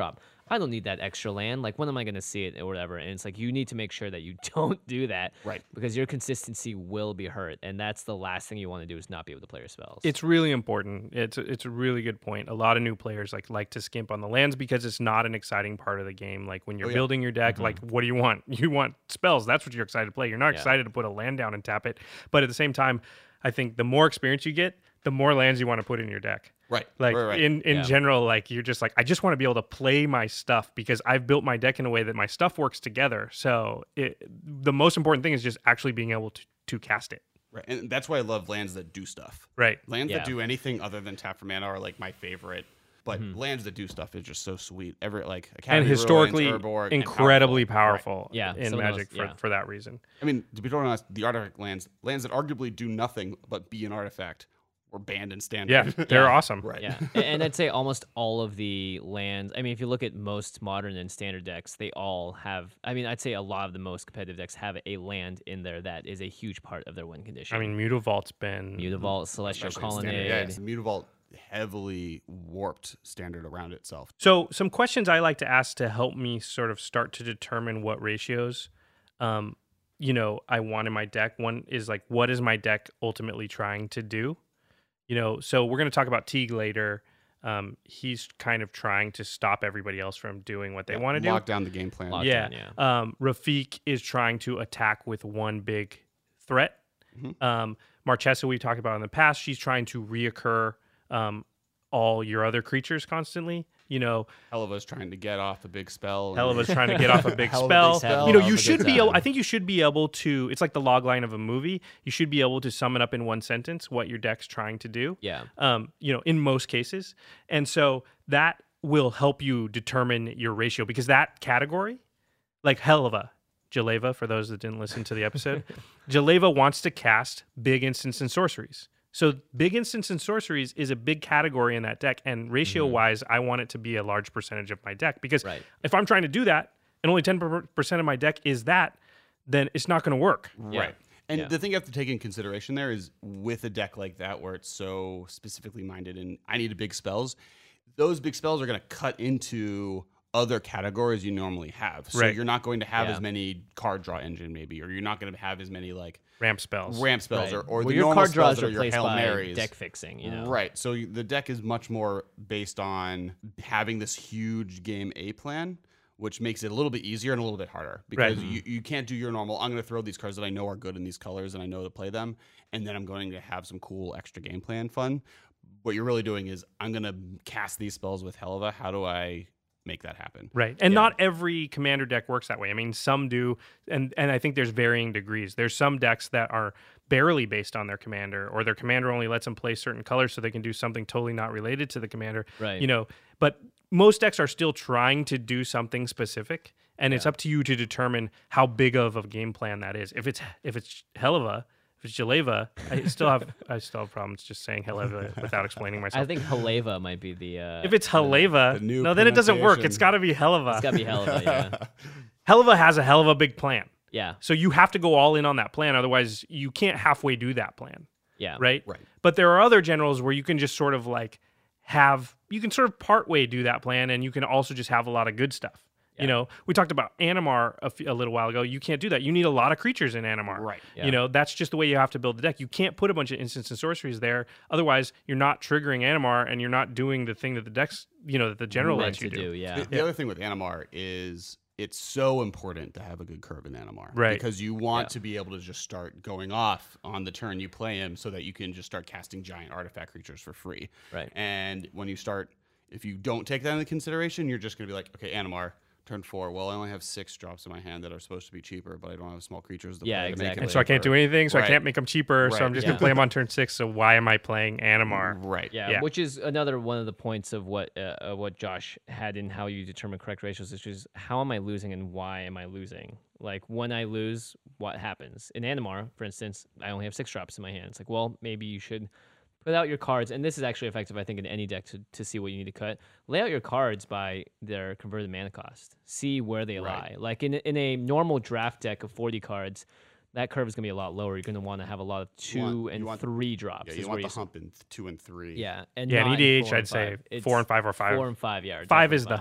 I don't need that extra land. Like, when am I going to see it or whatever? And it's like, you need to make sure that you don't do that. Right. Because your consistency will be hurt. And that's the last thing you want to do is not be able to play your spells. It's really important. It's a, it's a really good point. A lot of new players like like to skimp on the lands because it's not an exciting part of the game. Like when you're Oh, yeah. building your deck, like what do you want? You want spells. That's what you're excited to play. You're not Yeah. excited to put a land down and tap it. But at the same time, I think the more experience you get, the more lands you want to put in your deck. Right. Like right, right. in, in Yeah. general, like you're just like, I just want to be able to play my stuff because I've built my deck in a way that my stuff works together. So it, the most important thing is just actually being able to, to cast it. Right. And that's why I love lands that do stuff. Right. Lands Yeah. that do anything other than tap for mana are like my favorite. But lands that do stuff is just so sweet. Every like Academy And Ruins, historically Urborg, and incredibly powerful. powerful, Right. Yeah, in some of the Magic most- for, yeah. for that reason. I mean, to be totally honest, the artifact lands, lands that arguably do nothing but be an artifact, were banned in standard. Yeah, they're Yeah. awesome. Right. Yeah, and, and I'd say almost all of the lands. I mean, if you look at most modern and standard decks, they all have. I mean, I'd say a lot of the most competitive decks have a land in there that is a huge part of their win condition. I mean, Mutavault's been Mutavault, Celestial Especially in standard. Colonnade. Yeah, it's Mutavault heavily warped standard around itself. So, some questions I like to ask to help me sort of start to determine what ratios, um, you know, I want in my deck. One is like, what is my deck ultimately trying to do? You know, so we're going to talk about Teague later. Um, he's kind of trying to stop everybody else from doing what they want to do. Lock down the game plan. Lock- Yeah. yeah. Um, Rafiq is trying to attack with one big threat. Mhm. Um, Marchesa, we've talked about in the past, she's trying to reoccur um, all your other creatures constantly. You know, Helava's trying to get off a big spell. and- Helava's trying to get off a big Hell of a spell. big spell. You know, Hell you of a should good be able, time. I think you should be able to, it's like the log line of a movie. You should be able to sum it up in one sentence what your deck's trying to do. Yeah. Um, you know, in most cases. And so that will help you determine your ratio because that category, like Helava, Jaleva, for those that didn't listen to the episode, Jaleva wants to cast big instants and sorceries. So big instants and sorceries is a big category in that deck. And ratio wise, I want it to be a large percentage of my deck because Right. if I'm trying to do that and only ten percent of my deck is that, then it's not going to work. Yeah. Right. And Yeah. the thing you have to take in consideration there is with a deck like that where it's so specifically minded and I need big spells, those big spells are going to cut into other categories you normally have. So Right. you're not going to have Yeah. as many card draw engine maybe, or you're not going to have as many like Ramp spells. ramp spells Right. or, or Well, the your normal card spells draws that are your replaced Hail by Marys. deck fixing. You know. Right. So you- the deck is much more based on having this huge game A plan, which makes it a little bit easier and a little bit harder because Right. you, you can't do your normal, I'm going to throw these cards that I know are good in these colors and I know to play them, and then I'm going to have some cool extra game plan fun. What you're really doing is I'm going to cast these spells with Helava. How do I make that happen? Right. And Yeah. not every commander deck works that way. I mean, some do, and and I think there's varying degrees. There's some decks that are barely based on their commander, or their commander only lets them play certain colors so they can do something totally not related to the commander. Right. You know, but most decks are still trying to do something specific, and it's up to you to determine how big of a game plan that is. If it's if it's Helava, if it's Jaleva, I still have I still have problems just saying Helava without explaining myself. I think Haleva might be the. Uh, if it's Helava, The new no, then it doesn't work. pronunciation. It's got to be Helava. it's gotta be Haleva. Yeah. Helava has a hell of a big plan. Yeah. So you have to go all in on that plan. Otherwise, you can't halfway do that plan, Yeah. right? Right. But there are other generals where you can just sort of like have, you can sort of partway do that plan and you can also just have a lot of good stuff. Yeah. You know, we talked about Animar a, f- a little while ago. You can't do that. You need a lot of creatures in Animar. Right. Yeah. You know, that's just the way you have to build the deck. You can't put a bunch of instants and sorceries there. Otherwise, you're not triggering Animar and you're not doing the thing that the decks, you know, that the general Meant lets to you do. do. Yeah. The, the other thing with Animar is it's so important to have a good curve in Animar. Right. Because you want Yeah. to be able to just start going off on the turn you play him so that you can just start casting giant artifact creatures for free. Right. And when you start, if you don't take that into consideration, you're just going to be like, okay, Animar, turn four. Well, I only have six drops in my hand that are supposed to be cheaper, but I don't have small creatures to Yeah, play to make exactly. it And so I can't do cheaper. anything, so I Right. can't make them cheaper. So Right. I'm just Yeah. going to play them on turn six. So why am I playing Animar? Right. Yeah, Yeah. which is another one of the points of what uh, uh, what Josh had in how you determine correct ratios, which is how am I losing and why am I losing? Like when I lose, what happens? In Animar, for instance, I only have six drops in my hand. It's like, well, maybe you should put out your cards, and this is actually effective, I think, in any deck to, to see what you need to cut. Lay out your cards by their converted mana cost. See where they Right. lie. Like in in a normal draft deck of forty cards, that curve is going to be a lot lower. You're going to want to have a lot of two want- you and want- three drops. Yeah, is you where want the s- hump in th- two and three. Yeah, and Yeah, not in in E D H, four and I'd say five. It's four and five or five. Four and five, yeah. Five is the definitely hump.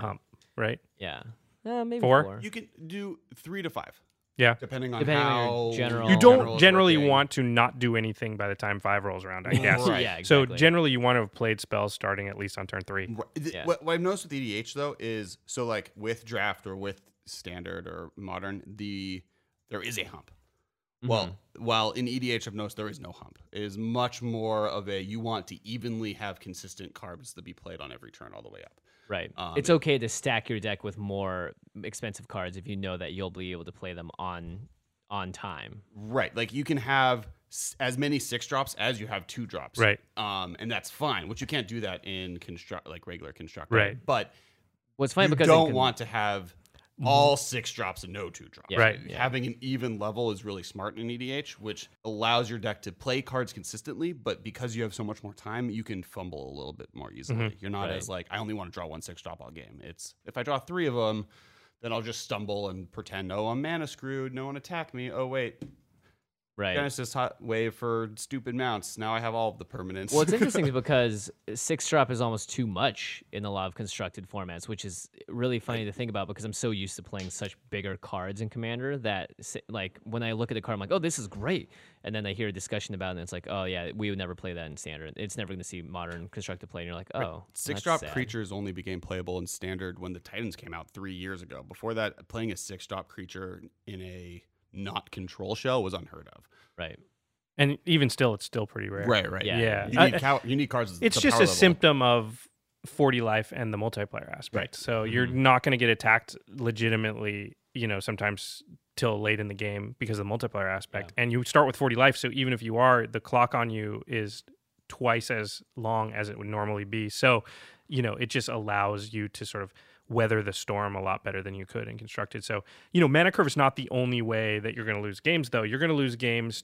right? Yeah. Uh, maybe Four? four. You can do three to five, Yeah. depending on Depending on how your general- You general don't is generally working. want to not do anything by the time five rolls around, I guess. Right. Yeah, So exactly. generally, you want to have played spells starting at least on turn three. Right. Th- Yeah. What, what I've noticed with E D H though is so like with draft or with standard or modern, the there is a hump. Well, while in E D H I've noticed there is no hump. It is much more of a you want to evenly have consistent cards to be played on every turn all the way up. Right. Um, it's okay to stack your deck with more expensive cards if you know that you'll be able to play them on on time. Right. Like you can have s- as many six drops as you have two drops. Right. Um, and that's fine, which you can't do that in construct like regular construct. Right. But Well, it's fine you because it don't can- want to have all six drops and no two drops. Yeah, Right. yeah. Having an even level is really smart in E D H, which allows your deck to play cards consistently, but because you have so much more time, you can fumble a little bit more easily. You're not Right. as like, I only want to draw one six drop all game. It's if I draw three of them, then I'll just stumble and pretend, oh, I'm mana screwed. No one attack me. Oh, wait. Right. Genesis hot wave for stupid mounts. Now I have all of the permanents. Well, it's interesting because six drop is almost too much in a lot of constructed formats, which is really funny to think about because I'm so used to playing such bigger cards in Commander that, s- like, when I look at a card, I'm like, oh, this is great. And then I hear a discussion about it, and it's like, oh, yeah, we would never play that in Standard. It's never going to see modern constructed play. And you're like, oh, Six that's drop sad. creatures only became playable in standard when the Titans came out three years ago. Before that, playing a six drop creature in a not control shell was unheard of. Right. And even still, it's still pretty rare. Right, right. Yeah. Yeah. You I- need, cow- you need cards. with It's the just power a level. symptom of forty life and the multiplayer aspect. Right. So you're not going to get attacked legitimately, you know, sometimes till late in the game because of the multiplayer aspect. And you start with forty life, so even if you are, the clock on you is twice as long as it would normally be. So, you know, it just allows you to sort of weather the storm a lot better than you could in constructed. So, you know, mana curve is not the only way that you're going to lose games, though. You're going to lose games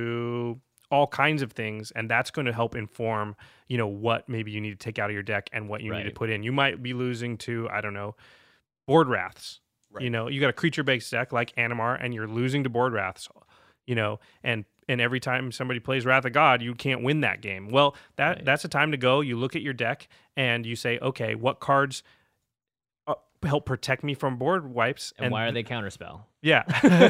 to all kinds of things, and that's going to help inform, you know, what maybe you need to take out of your deck and what you need to Right. put in. You might be losing to, I don't know, board wraths. Right. You know, you got a creature based deck like Animar, and you're losing to board wraths. You know, and and every time somebody plays Wrath of God, you can't win that game. Well, that Right. that's a time to go. You look at your deck and you say, okay, what cards uh, help protect me from board wipes? And, why are they counterspell? Yeah.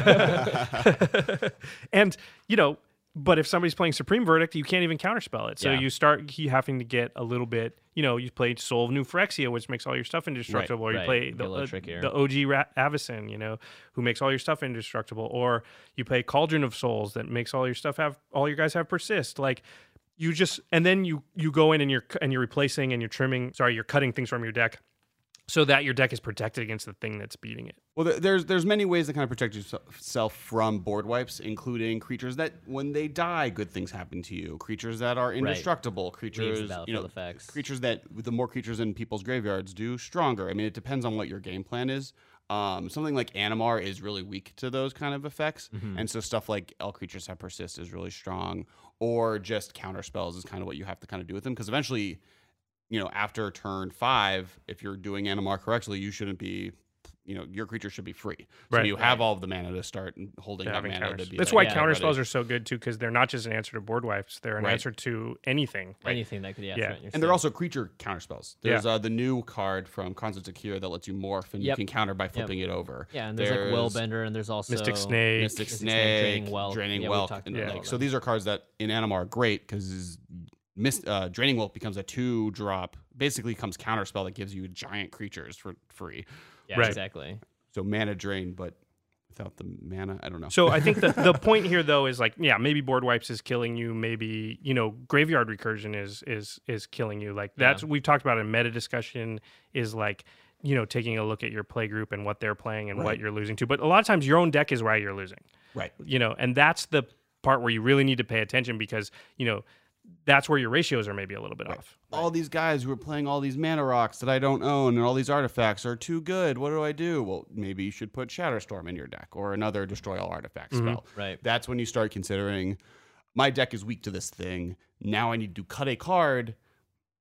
And, you know, but if somebody's playing Supreme Verdict, you can't even counterspell it. So Yeah. you start you having to get a little bit, you know, you play Soul of New Phyrexia, which makes all your stuff indestructible, or you right. play Get the, a little uh, trickier. the O G Ra- Avacyn, you know, who makes all your stuff indestructible, or you play Cauldron of Souls that makes all your stuff have, all your guys have persist. Like, you just, and then you you go in and you're and you're replacing and you're trimming, sorry, you're cutting things from your deck so that your deck is protected against the thing that's beating it. Well, there- there's there's many ways to kind of protect yourself from board wipes, including creatures that when they die, good things happen to you. Creatures that are indestructible. Creatures, you battlefield know, effects. creatures that the more creatures in people's graveyards do stronger. I mean, it depends on what your game plan is. Um, something like Animar is really weak to those kind of effects, and so stuff like all creatures have persist is really strong, or just counter spells is kind of what you have to kind of do with them because eventually, you know, after turn five, if you're doing Animar correctly, you shouldn't be, you know, your creature should be free. So Right. you have all of the mana to start and holding that Having mana counters. to be. That's like, why yeah, counter ready. spells are so good too, because they're not just an answer to board wipes; they're an Right. answer to anything. Anything that could yeah, Yeah. threaten your And they're state. also creature counter spells. There's Yeah. uh, the new card from Constance Akira that lets you morph and Yep. you can counter by flipping it over. Yeah, and there's, like Willbender, and there's also Mystic Snake. Mystic Mystic Snake, Snake, Draining Welk. Draining Yeah, we've Welk, talked and, about like, all so that. these are cards that in Animar are great because Mis- uh, Draining Welk becomes a two drop, basically becomes counter spell that gives you giant creatures for free. Yeah, Right. exactly. So mana drain, but without the mana, I don't know. So I think the the point here though is like, yeah, maybe board wipes is killing you. Maybe, you know, graveyard recursion is is is killing you. Like that's Yeah. we've talked about in meta discussion is like, you know, taking a look at your play group and what they're playing and what Right. you're losing to. But a lot of times your own deck is why you're losing. right. You know, and that's the part where you really need to pay attention because, you know, that's where your ratios are maybe a little bit off. All these guys who are playing all these mana rocks that I don't own and all these artifacts are too good. What do I do? Well, maybe you should put Shatterstorm in your deck or another destroy all artifact spell. Right. That's when you start considering my deck is weak to this thing. Now I need to cut a card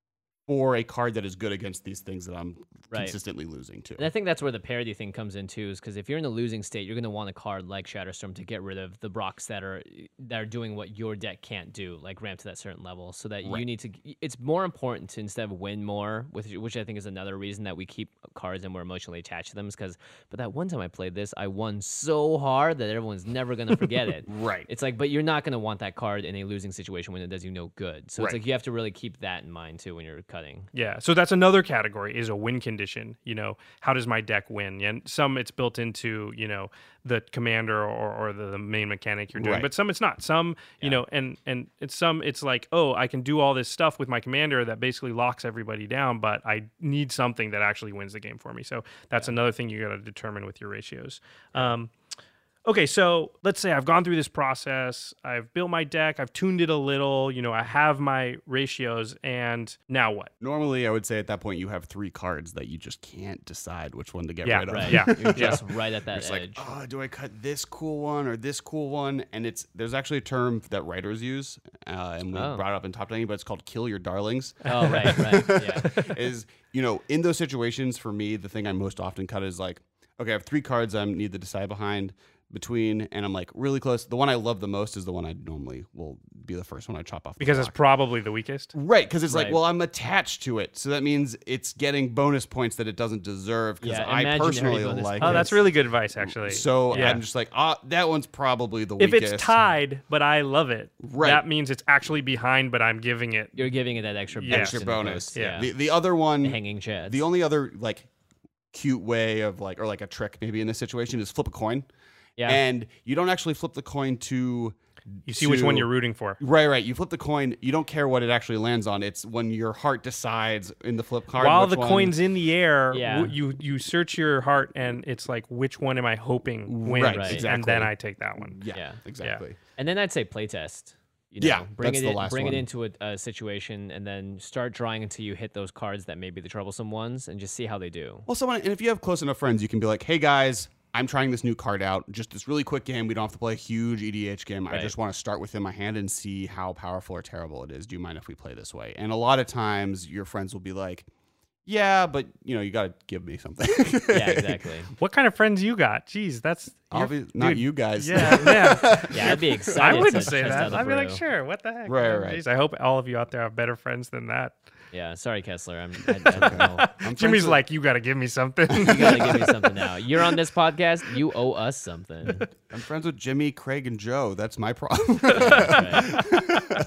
for a card that is good against these things that I'm Right. consistently losing to. And I think that's where the parity thing comes in too, is because if you're in a losing state, you're going to want a card like Shatterstorm to get rid of the Brocs that are that are doing what your deck can't do, like ramp to that certain level. So that you Right. need to. It's more important to instead of win more, with which I think is another reason that we keep cards and we're emotionally attached to them. Is because, but that one time I played this, I won so hard that everyone's never going to forget it. Right. It's like, but you're not going to want that card in a losing situation when it does you no good. So it's Right. like you have to really keep that in mind too when you're cutting. Yeah, so that's another category is a win condition. You know, how does my deck win? And some it's built into, you know, the commander or, or the, the main mechanic you're doing, Right. but some it's not. Some, you know, and and it's some it's like, oh, I can do all this stuff with my commander that basically locks everybody down, but I need something that actually wins the game for me. So that's another thing you got to determine with your ratios. Um, Okay, so let's say I've gone through this process, I've built my deck, I've tuned it a little, you know, I have my ratios, and now what? Normally, I would say at that point you have three cards that you just can't decide which one to get Yeah, rid of. Right. Yeah. You're just right at that It's edge. like, oh, do I cut this cool one or this cool one? And it's there's actually a term that writers use, uh, and we Oh. brought it up in Top Dining, but it's called "kill your darlings." Oh, right, right. Yeah. is you know in those situations for me, the thing I most often cut is like, okay, I have three cards I need to decide behind between, and I'm like really close. The one I love the most is the one I normally will be the first one I chop off the Because it's block. probably the weakest. Right, because it's like, Right. well, I'm attached to it, so that means it's getting bonus points that it doesn't deserve. Because Yeah, I imaginary personally bonus like points. Oh, it. that's really good advice, actually. So Yeah. I'm just like, ah, that one's probably the If weakest. it's tied, but I love it, Right. that means it's actually behind, but I'm giving it. You're giving it that extra Yeah. boost extra in the bonus. post, Yeah. The the other one, The hanging chads. the only other like cute way of like, or like a trick maybe in this situation is flip a coin, yeah. and you don't actually flip the coin to. You see which one to- you're rooting for. Right, right. You flip the coin. You don't care what it actually lands on. It's when your heart decides in the flip card. While which the one- coin's in the air, Yeah. w- you you search your heart, and it's like, which one am I hoping wins? Right, Right. And exactly. then I take that one. Yeah, Yeah. exactly. And then I'd say playtest. You know, Yeah, bring that's it the in, last bring one. it into a, a situation, and then start drawing until you hit those cards that may be the troublesome ones, and just see how they do. Well, someone, and if you have close enough friends, you can be like, "Hey guys, I'm trying this new card out. Just this really quick game. We don't have to play a huge E D H game. I Right. just want to start within my hand and see how powerful or terrible it is. Do you mind if we play this way?" And a lot of times, your friends will be like, "Yeah, but you know, you got to give me something." Yeah, exactly. What kind of friends you got? Jeez, that's you're- Obvi- not dude, you guys. Yeah, yeah. Yeah, I'd be excited. I wouldn't to say test out that. a I'd be like, brew. sure, what the heck? Right, man? right. Jeez, I hope all of you out there have better friends than that. Yeah, sorry, Kessler. I'm. I, I don't know. I'm friends Jimmy's with- like, you got to give me something. You gotta give me something now. You're on this podcast. You owe us something. I'm friends with Jimmy, Craig, and Joe. That's my problem. That's right.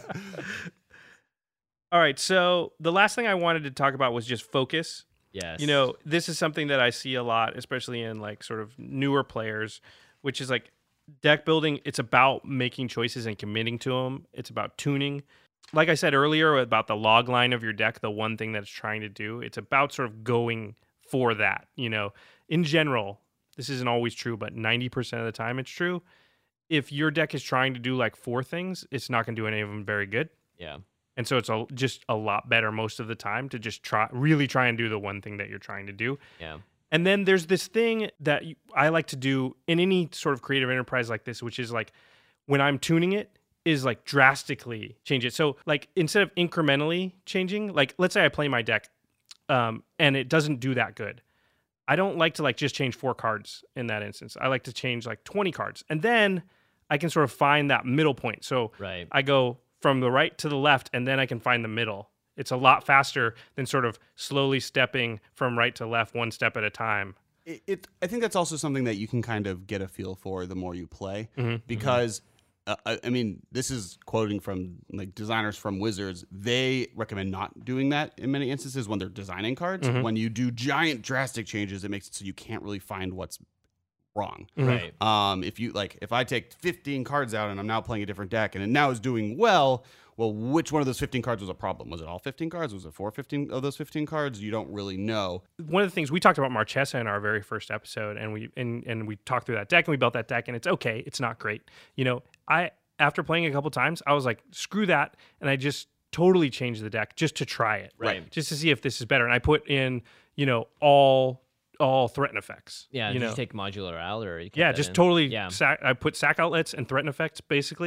All right, so the last thing I wanted to talk about was just focus. Yes. You know, this is something that I see a lot, especially in like sort of newer players, which is like deck building. It's about making choices and committing to them. It's about tuning. Like I said earlier about the log line of your deck, the one thing that it's trying to do, it's about sort of going for that. You know, in general, this isn't always true, but ninety percent of the time it's true. If your deck is trying to do like four things, it's not going to do any of them very good. Yeah. And so it's a, just a lot better most of the time to just try, really try and do the one thing that you're trying to do. Yeah. And then there's this thing that you, I like to do in any sort of creative enterprise like this, which is like when I'm tuning it, is like drastically change it. So like instead of incrementally changing, like let's say I play my deck um, and it doesn't do that good. I don't like to like just change four cards in that instance. I like to change like twenty cards. And then I can sort of find that middle point. So Right. I go from the right to the left, and then I can find the middle. It's a lot faster than sort of slowly stepping from right to left, one step at a time. it, it I think that's also something that you can kind of get a feel for the more you play, Mhm. because uh, I, I mean, this is quoting from like designers from Wizards. They recommend not doing that in many instances when they're designing cards. Mhm. When you do giant drastic changes, it makes it so you can't really find what's wrong. Right. Um, if you like, if I take fifteen cards out and I'm now playing a different deck and it now is doing well, well, which one of those fifteen cards was a problem? Was it all fifteen cards? Was it four fifteen of those fifteen cards? You don't really know. One of the things we talked about Marchesa in our very first episode, and we and, and we talked through that deck and we built that deck, and it's okay, it's not great. You know, I after playing a couple times, I was like, screw that, and I just totally changed the deck just to try it, Right. Just to see if this is better. And I put in, you know, all all threaten effects. Yeah. you Did know, you take modular out or you kept yeah, that just in? totally. Yeah. Sac, I put sack outlets and threaten effects basically,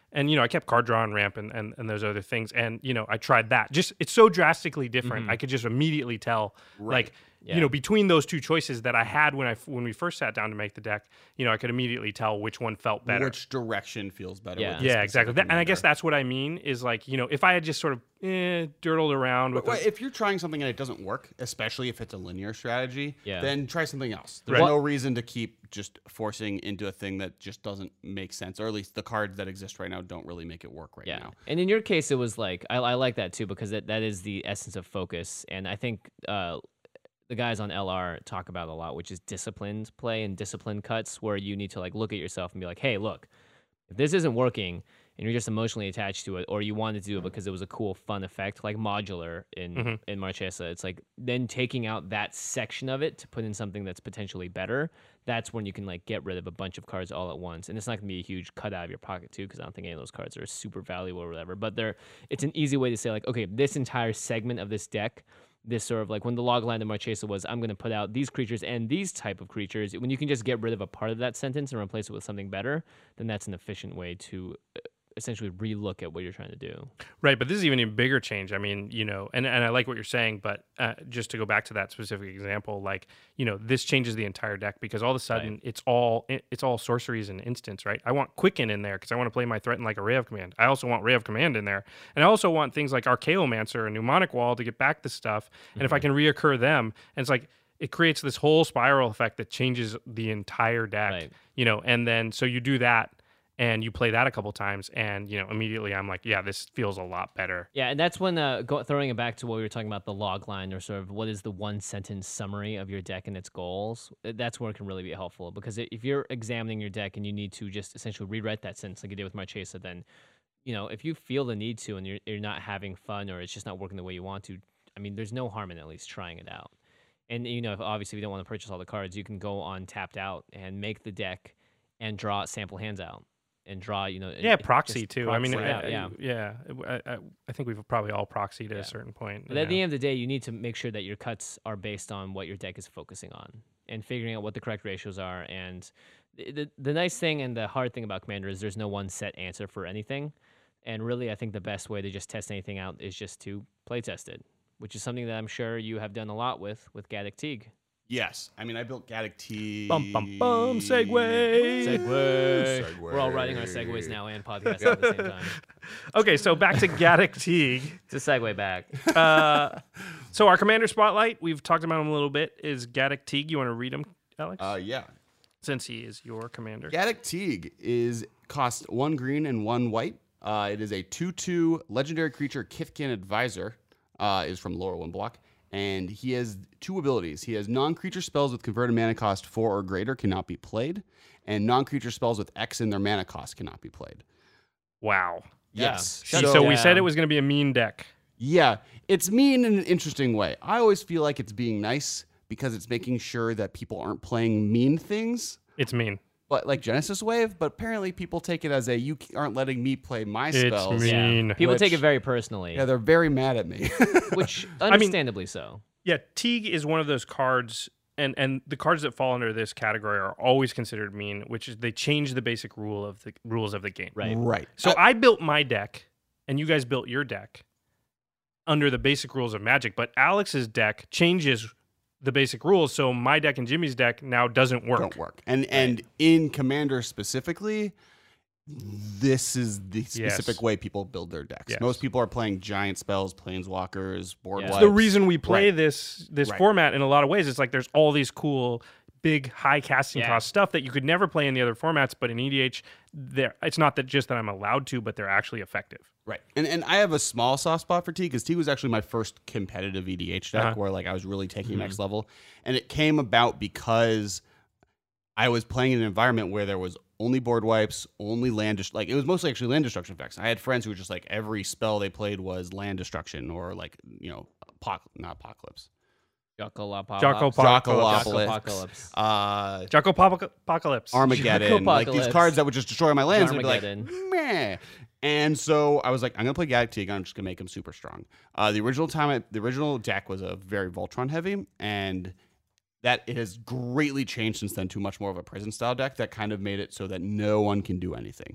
And, you know, I kept card draw and ramp and, and, and those other things. And, you know, I tried that. Just, it's so drastically different. Mm-hmm. I could just immediately tell, Right. like, Yeah. you know, between those two choices that I had when I when we first sat down to make the deck, you know, I could immediately tell which one felt better. Which direction feels better? Yeah. with the yeah, exactly. specific That, and I guess commander. that's what I mean is like, you know, if I had just sort of eh, dirtled around with Well, the- if you're trying something and it doesn't work, especially if it's a linear strategy, Yeah. then try something else. There's Right. no reason to keep just forcing into a thing that just doesn't make sense, or at least the cards that exist right now don't really make it work right Yeah. now. And in your case, it was like, I, I like that too, because that, that is the essence of focus. And I think uh, the guys on L R talk about it a lot, which is disciplined play and disciplined cuts, where you need to like look at yourself and be like, hey, look, if this isn't working and you're just emotionally attached to it, or you wanted to do it because it was a cool, fun effect, like modular in, Mhm. in Marchesa, it's like then taking out that section of it to put in something that's potentially better. That's when you can like get rid of a bunch of cards all at once. And it's not gonna be a huge cut out of your pocket too, because I don't think any of those cards are super valuable or whatever. But they're it's an easy way to say like, okay, this entire segment of this deck, this sort of like when the log line of Marchesa was, I'm gonna put out these creatures and these type of creatures. When you can just get rid of a part of that sentence and replace it with something better, then that's an efficient way to uh, essentially relook at what you're trying to do. Right, but this is even a bigger change. I mean, you know, and, and I like what you're saying, but uh, just to go back to that specific example, like, you know, this changes the entire deck because all of a sudden Right. it's all it- it's all sorceries and instants, right? I want Quicken in there because I want to play my Threaten like a Ray of Command. I also want Ray of Command in there, and I also want things like Archaeomancer and Mnemonic Wall to get back the stuff. And if I can reoccur them, and it's like it creates this whole spiral effect that changes the entire deck, Right. you know. And then so you do that. And you play that a couple times, and you know immediately I'm like, yeah, this feels a lot better. Yeah, and that's when uh, go, throwing it back to what we were talking about, the log line, or sort of what is the one sentence summary of your deck and its goals. uh, That's where it can really be helpful, because i- if you're examining your deck and you need to just essentially rewrite that sentence like you did with Marchesa, then you know if you feel the need to and you're you're not having fun or it's just not working the way you want to, I mean, there's no harm in at least trying it out. And you know, if obviously if you don't want to purchase all the cards, you can go on Tapped Out and make the deck and draw sample hands out. And draw, you know, Yeah, it- proxy just too. I mean, proxy I, out, I- yeah. yeah. I, I, I think we've probably all proxied at Yeah. a certain point. But you at the know. end of the day, you need to make sure that your cuts are based on what your deck is focusing on and figuring out what the correct ratios are. And the, the, the nice thing and the hard thing about Commander is there's no one set answer for anything. And really, I think the best way to just test anything out is just to play test it, which is something that I'm sure you have done a lot with with Gaddock Teague. Yes, I mean I built Gaddock T. Bum, bum, bum, segue. Segway. Segway. We're all writing our segues now and podcasts at the same time. Okay, so back to Gaddock Teague. To segue back. Uh, so our commander spotlight, we've talked about him a little bit, is Gaddock Teague. You want to read him, Alex? Uh, yeah. Since he is your commander. Gaddock Teague is cost one green and one white. Uh, it is a two two legendary creature, Kithkin Advisor. Uh, is from Lorwyn block. And he has two abilities. He has non-creature spells with converted mana cost four or greater cannot be played, and non-creature spells with X in their mana cost cannot be played. Wow. Yeah. Yes. So, So- we said Yeah. it was going to be a mean deck. Yeah, it's mean in an interesting way. I always feel like it's being nice because it's making sure that people aren't playing mean things, It's mean. but like Genesis Wave. But apparently, people take it as a you aren't letting me play my It's spells. mean. Yeah. People take it Which- very personally, Yeah, they're very mad at me. which mean- understandably so. Yeah, Teague is one of those cards, and, and the cards that fall under this category are always considered mean, which is they change the basic rule of the rules of the game. Right. right. So Uh, I built my deck, and you guys built your deck under the basic rules of Magic, but Alex's deck changes the basic rules, so my deck and Jimmy's deck now doesn't work. don't work. And and in Commander specifically, this is the specific Yes. way people build their decks. Yes. Most people are playing giant spells, planeswalkers, board Yeah. It's wipes. the reason we play Right. this this Right. format in a lot of ways. It's like there's all these cool, big, high casting Yeah. cost stuff that you could never play in the other formats, but in E D H, there it's not that just that I'm allowed to, but they're actually effective. Right. And and I have a small soft spot for T because T was actually my first competitive E D H deck Uh-huh. where like I was really taking Mm-hmm. next level. And it came about because I was playing in an environment where there was only board wipes, only land dest- like it was mostly actually land destruction effects. I had friends who were just like every spell they played was land destruction or like, you know, apoc- not apocalypse. Jockalop- Jocko Jockopocalypse. Uh Jocko Apocalypse. Armageddon, like these Jockopocalypse. cards that would just destroy my lands and be like, Armageddon. meh. And so I was like, I'm gonna play Gaddock Teague. I'm just gonna make him super strong. Uh, the original time, I, the original deck was a very Voltron heavy, and that it has greatly changed since then to much more of a prison style deck that kind of made it so that no one can do anything.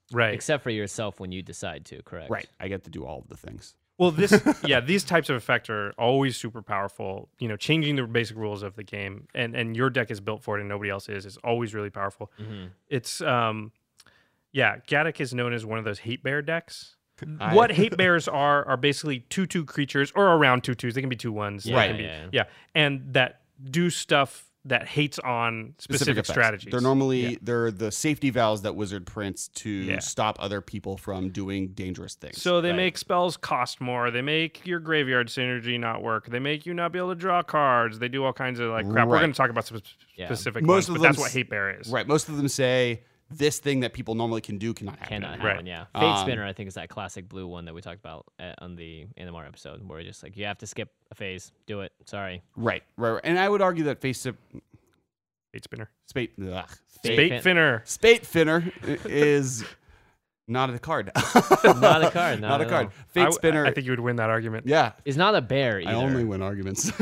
Right. Except for yourself when you decide to, correct? Right. I get to do all of the things. Well, this, yeah, these types of effects are always super powerful. You know, changing the basic rules of the game, and and your deck is built for it, and nobody else is. Is always really powerful. Mm-hmm. It's, um, yeah, Gaddock is known as one of those hate bear decks. I- What hate bears are are basically two two creatures, or around two twos. They can be two ones. They Yeah, can be- yeah. yeah, and that do stuff that hates on specific, effects. strategies. They're normally Yeah. they're the safety valves that Wizard prints to Yeah. stop other people from doing dangerous things. So they Right. make spells cost more. They make your graveyard synergy not work. They make you not be able to draw cards. They do all kinds of like crap. We're Right. going to talk about some sp- Yeah. specific Most ones, of but that's them what s- hate bear is. right, most of them say this thing that people normally can do cannot happen. Cannot anymore. happen, Right. yeah. Fate Um, Spinner, I think, is that classic blue one that we talked about uh, on the A N M R episode, where it's just like, you have to skip a phase. Do it. Sorry. Right, right, right. And I would argue that face sip Fate spinner. spate ugh, Fate Fate fin- finner. spate finner is not a card. Not a card. Not a at card. all. Fate I, spinner. I think you would win that argument. yeah. It's not a bear either. I only win arguments.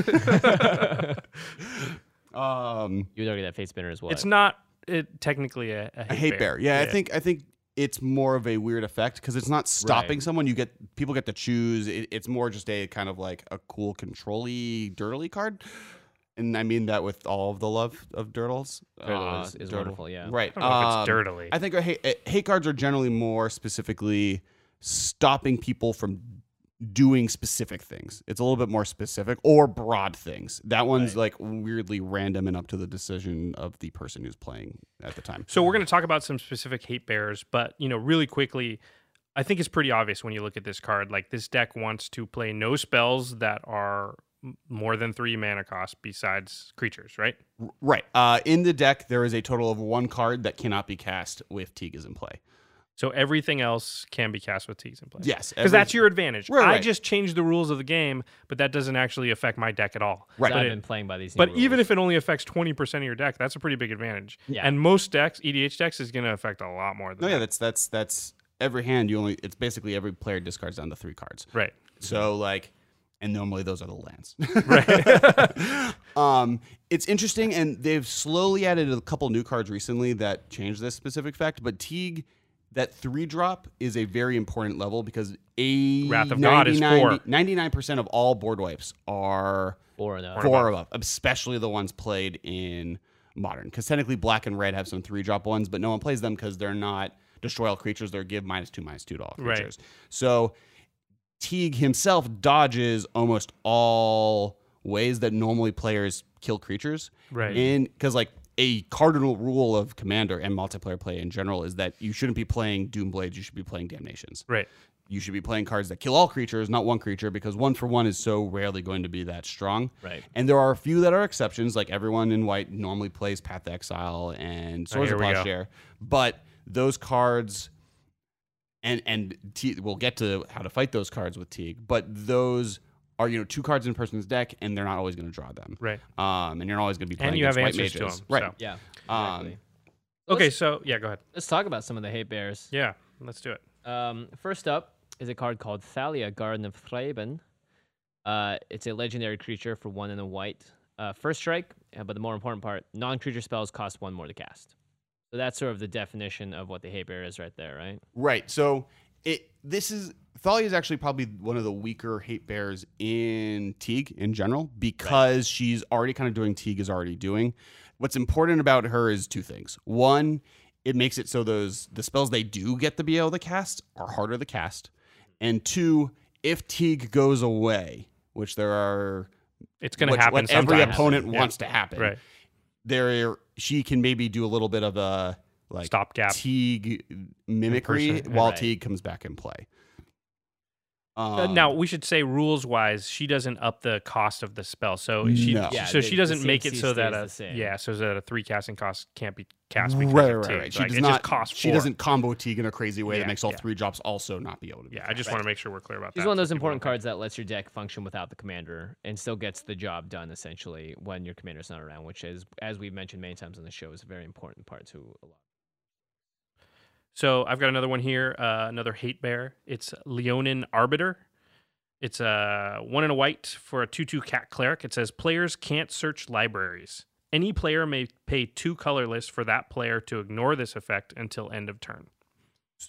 um, You would argue that Fate Spinner is what? It's not it, technically a, a hate, a hate bear. bear. Yeah, I think I think it's more of a weird effect because it's not stopping Right. someone. You get people get to choose. It, it's more just a kind of like a cool control-y, dirtly card. And I mean that with all of the love of Dirtles. Dirtle Uh, is- is Dirtle. wonderful, yeah. Right. I don't know if Um, it's dirtily. I think a hate, uh, hate cards are generally more specifically stopping people from doing specific things. It's a little bit more specific or broad things. That one's like weirdly random and up to the decision of the person who's playing at the time. So we're going to talk about some specific hate bears, but you know, really quickly, I think it's pretty obvious when you look at this card. Like this deck wants to play no spells that are m- more than three mana cost besides creatures, right? Right. Uh, in the deck, there is a total of one card that cannot be cast if Teague is in play. So everything else can be cast with T's in play. Yes. Because every- that's your advantage. Right, I right. just changed the rules of the game, but that doesn't actually affect my deck at all. Right. I've But, been it, playing by these new but rules. even if it only affects twenty percent of your deck, that's a pretty big advantage. Yeah. And most decks, E D H decks, is going to affect a lot more than No, yeah, that. that's that's that's every hand. You only. It's basically every player discards down to three cards. Right. So like, and normally those are the lands. Right. um, it's interesting, and they've slowly added a couple new cards recently that change this specific fact. But Teague, that three drop is a very important level because a Wrath of God is four. ninety-nine percent of all board wipes are Four and up. four or above, especially the ones played in Modern. Because technically, black and red have some three drop ones, but no one plays them because they're not destroy all creatures. They're give minus two, minus two to all Right. creatures. So Teague himself dodges almost all ways that normally players kill creatures. Right. And because like a cardinal rule of Commander and multiplayer play in general is that you shouldn't be playing Doomblades. You should be playing Damnations. Right. You should be playing cards that kill all creatures, not one creature, because one for one is so rarely going to be that strong. Right. And there are a few that are exceptions, like everyone in white normally plays Path to Exile and Swords here of we go. Plowshare. But those cards, and and Te- we'll get to how to fight those cards with Teague, but those are, you know, two cards in a person's deck, and they're not always going to draw them. Right. Um, and you're not always going to be playing And you have against white answers to mages. them. Right. So. Yeah. Um, Exactly. Okay, so yeah, go ahead. Let's talk about some of the hate bears. Yeah, let's do it. Um, first up is a card called Thalia, Garden of Thraben. Uh, it's a legendary creature for one and a white. Uh, first strike, uh, but the more important part, non-creature spells cost one more to cast. So that's sort of the definition of what the hate bear is right there, right? Right. So it this is Thalia is actually probably one of the weaker hate bears in Teague in general because she's already kind of doing Teague is already doing. What's important about her is two things. One, it makes it so those the spells they do get to be able to cast are harder to cast. And two, if Teague goes away, which there are It's going to which- happen what every sometimes. opponent Yeah. wants to happen. Right. There she can maybe do a little bit of a like Stopgap. Teague mimicry Imperson- while Right. Teague comes back in play. Uh, Um, now we should say rules wise, she doesn't up the cost of the spell, so she No. Yeah, so the- she the doesn't make C M it C so that stays a the same. yeah, so that a three casting cost can't be cast because right, of right, Teague. right. She Like, does it not just costs She four. doesn't combo Teague in a crazy way Yeah, that makes all yeah. three drops also not be able to. Be Yeah, able I to just do want to make sure we're clear about She's that. one of so those people important don't- cards that lets your deck function without the commander and still gets the job done essentially when your commander's not around, which is, as we've mentioned many times on the show, is a very important part to a lot. So I've got another one here, uh, another hate bear. It's Leonin Arbiter. It's a one and a white for a two two cat cleric. It says players can't search libraries. Any player may pay two colorless for that player to ignore this effect until end of turn.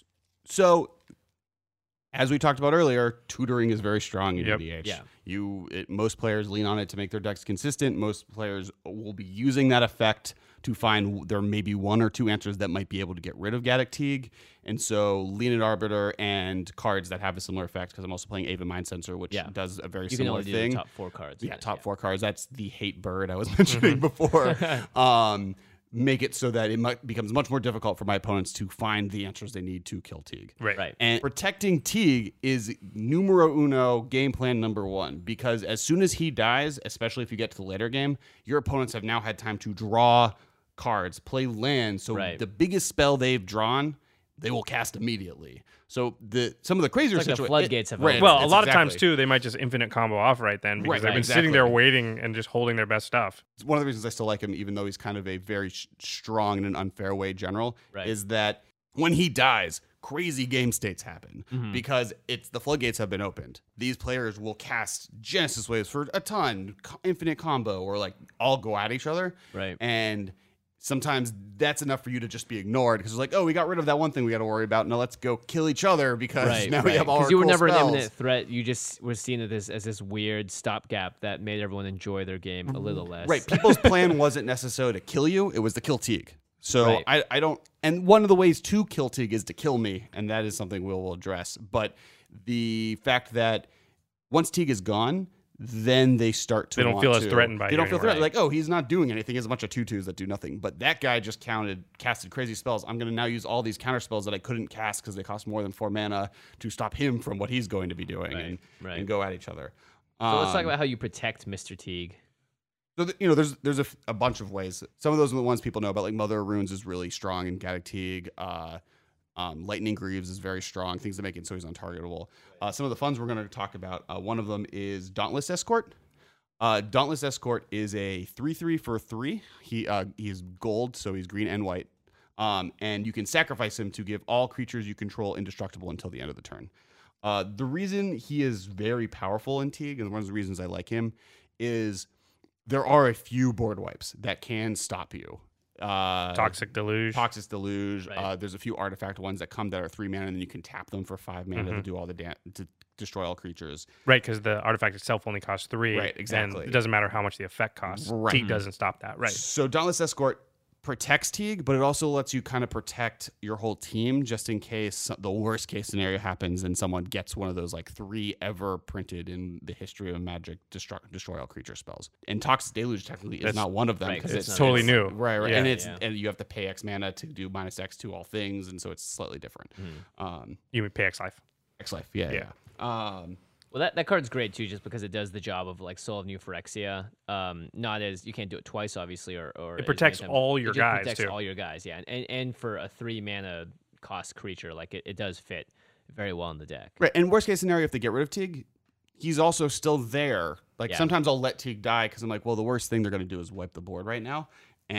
So, as we talked about earlier, tutoring is very strong in Yep. E D H. Yeah. You, it, most players lean on it to make their decks consistent. Most players will be using that effect to find there may be one or two answers that might be able to get rid of Gaddock Teague. And so, Leonid Arbiter and cards that have a similar effect, because I'm also playing Ava Mind Sensor, which Yeah. does a very You can similar only do thing. the top four cards. Yeah, right? top four cards. That's the hate bird I was mentioning before. Um, make it so that it might, becomes much more difficult for my opponents to find the answers they need to kill Teague. Right. Right. And protecting Teague is numero uno game plan number one, because as soon as he dies, especially if you get to the later game, your opponents have now had time to draw cards, play lands. So Right. the biggest spell they've drawn, they will cast immediately. So the some of the crazier It's like the situations, floodgates have right, opened. Well, a it's lot of exactly- times too, they might just infinite combo off right then because Right, they've right, been sitting there exactly. waiting and just holding their best stuff. It's one of the reasons I still like him, even though he's kind of a very sh- strong in an unfair way general, Right. is that when he dies, crazy game states happen Mm-hmm. because it's the floodgates have been opened. These players will cast Genesis Waves for a ton, co- infinite combo, or like all go at each other. Right. And sometimes that's enough for you to just be ignored because it's like, oh, we got rid of that one thing we got to worry about. Now let's go kill each other because Right, now we right. have all our you were cool never spells. an imminent threat. You just were seen as this as this weird stopgap that made everyone enjoy their game a little less. Right. People's plan wasn't necessarily to kill you, it was to kill Teague. So Right. I, I don't, and one of the ways to kill Teague is to kill me, and that is something we'll, we'll address. But the fact that once Teague is gone, then they start to They don't want feel as to- threatened by They you don't feel anymore. threatened. Like, oh, he's not doing anything. He has a bunch of tutus that do nothing. But that guy just counted, casted crazy spells. I'm going to now use all these counter spells that I couldn't cast because they cost more than four mana to stop him from what he's going to be doing Right, and, right. and go at each other. So let's talk Um, about how you protect Mister Teague. So th- you know, there's there's a, f- a bunch of ways. Some of those are the ones people know about. Like Mother of Runes is really strong in Gaddock Teague. Uh, um, Lightning Greaves is very strong. Things that make it so he's untargetable. Uh, some of the funds we're going to talk about. Uh, one of them is Dauntless Escort. Uh, Dauntless Escort is a three three for three. He uh, he's gold, so he's green and white. Um, and you can sacrifice him to give all creatures you control indestructible until the end of the turn. Uh, the reason he is very powerful in Teague, and one of the reasons I like him, is there are a few board wipes that can stop you. Uh, Toxic Deluge. Toxic Deluge. Right. Uh, there's a few artifact ones that come that are three mana, and then you can tap them for five mana Mm-hmm. to do all the da- to destroy all creatures. Right, because the artifact itself only costs three. Right, exactly. And it doesn't matter how much the effect costs. Right. Teague doesn't stop that. Right. So Dauntless Escort protects Teague, but it also lets you kind of protect your whole team just in case the worst case scenario happens and someone gets one of those like three ever printed in the history of Magic destroy, destroy all creature spells. And Toxic Deluge technically is That's- not one of them right, because 'cause it's, it's totally it's- new. Right, right, Yeah. and it's Yeah. and you have to pay X mana to do minus X to all things, and so it's slightly different. Um, You mean pay X life. X Life, yeah, yeah. Um, Well, that, that card's great too, just because it does the job of like Soul of New Phyrexia. Um, not as you can't do it twice, obviously, or or It as protects many times. all It your just guys, protects too. all your guys, yeah, and, and and for a three mana cost creature, like it, it does fit very well in the deck. Right, and worst case scenario, if they get rid of Teague, he's also still there. Like Yeah. sometimes I'll let Teague die because I'm like, well, the worst thing they're going to do is wipe the board right now,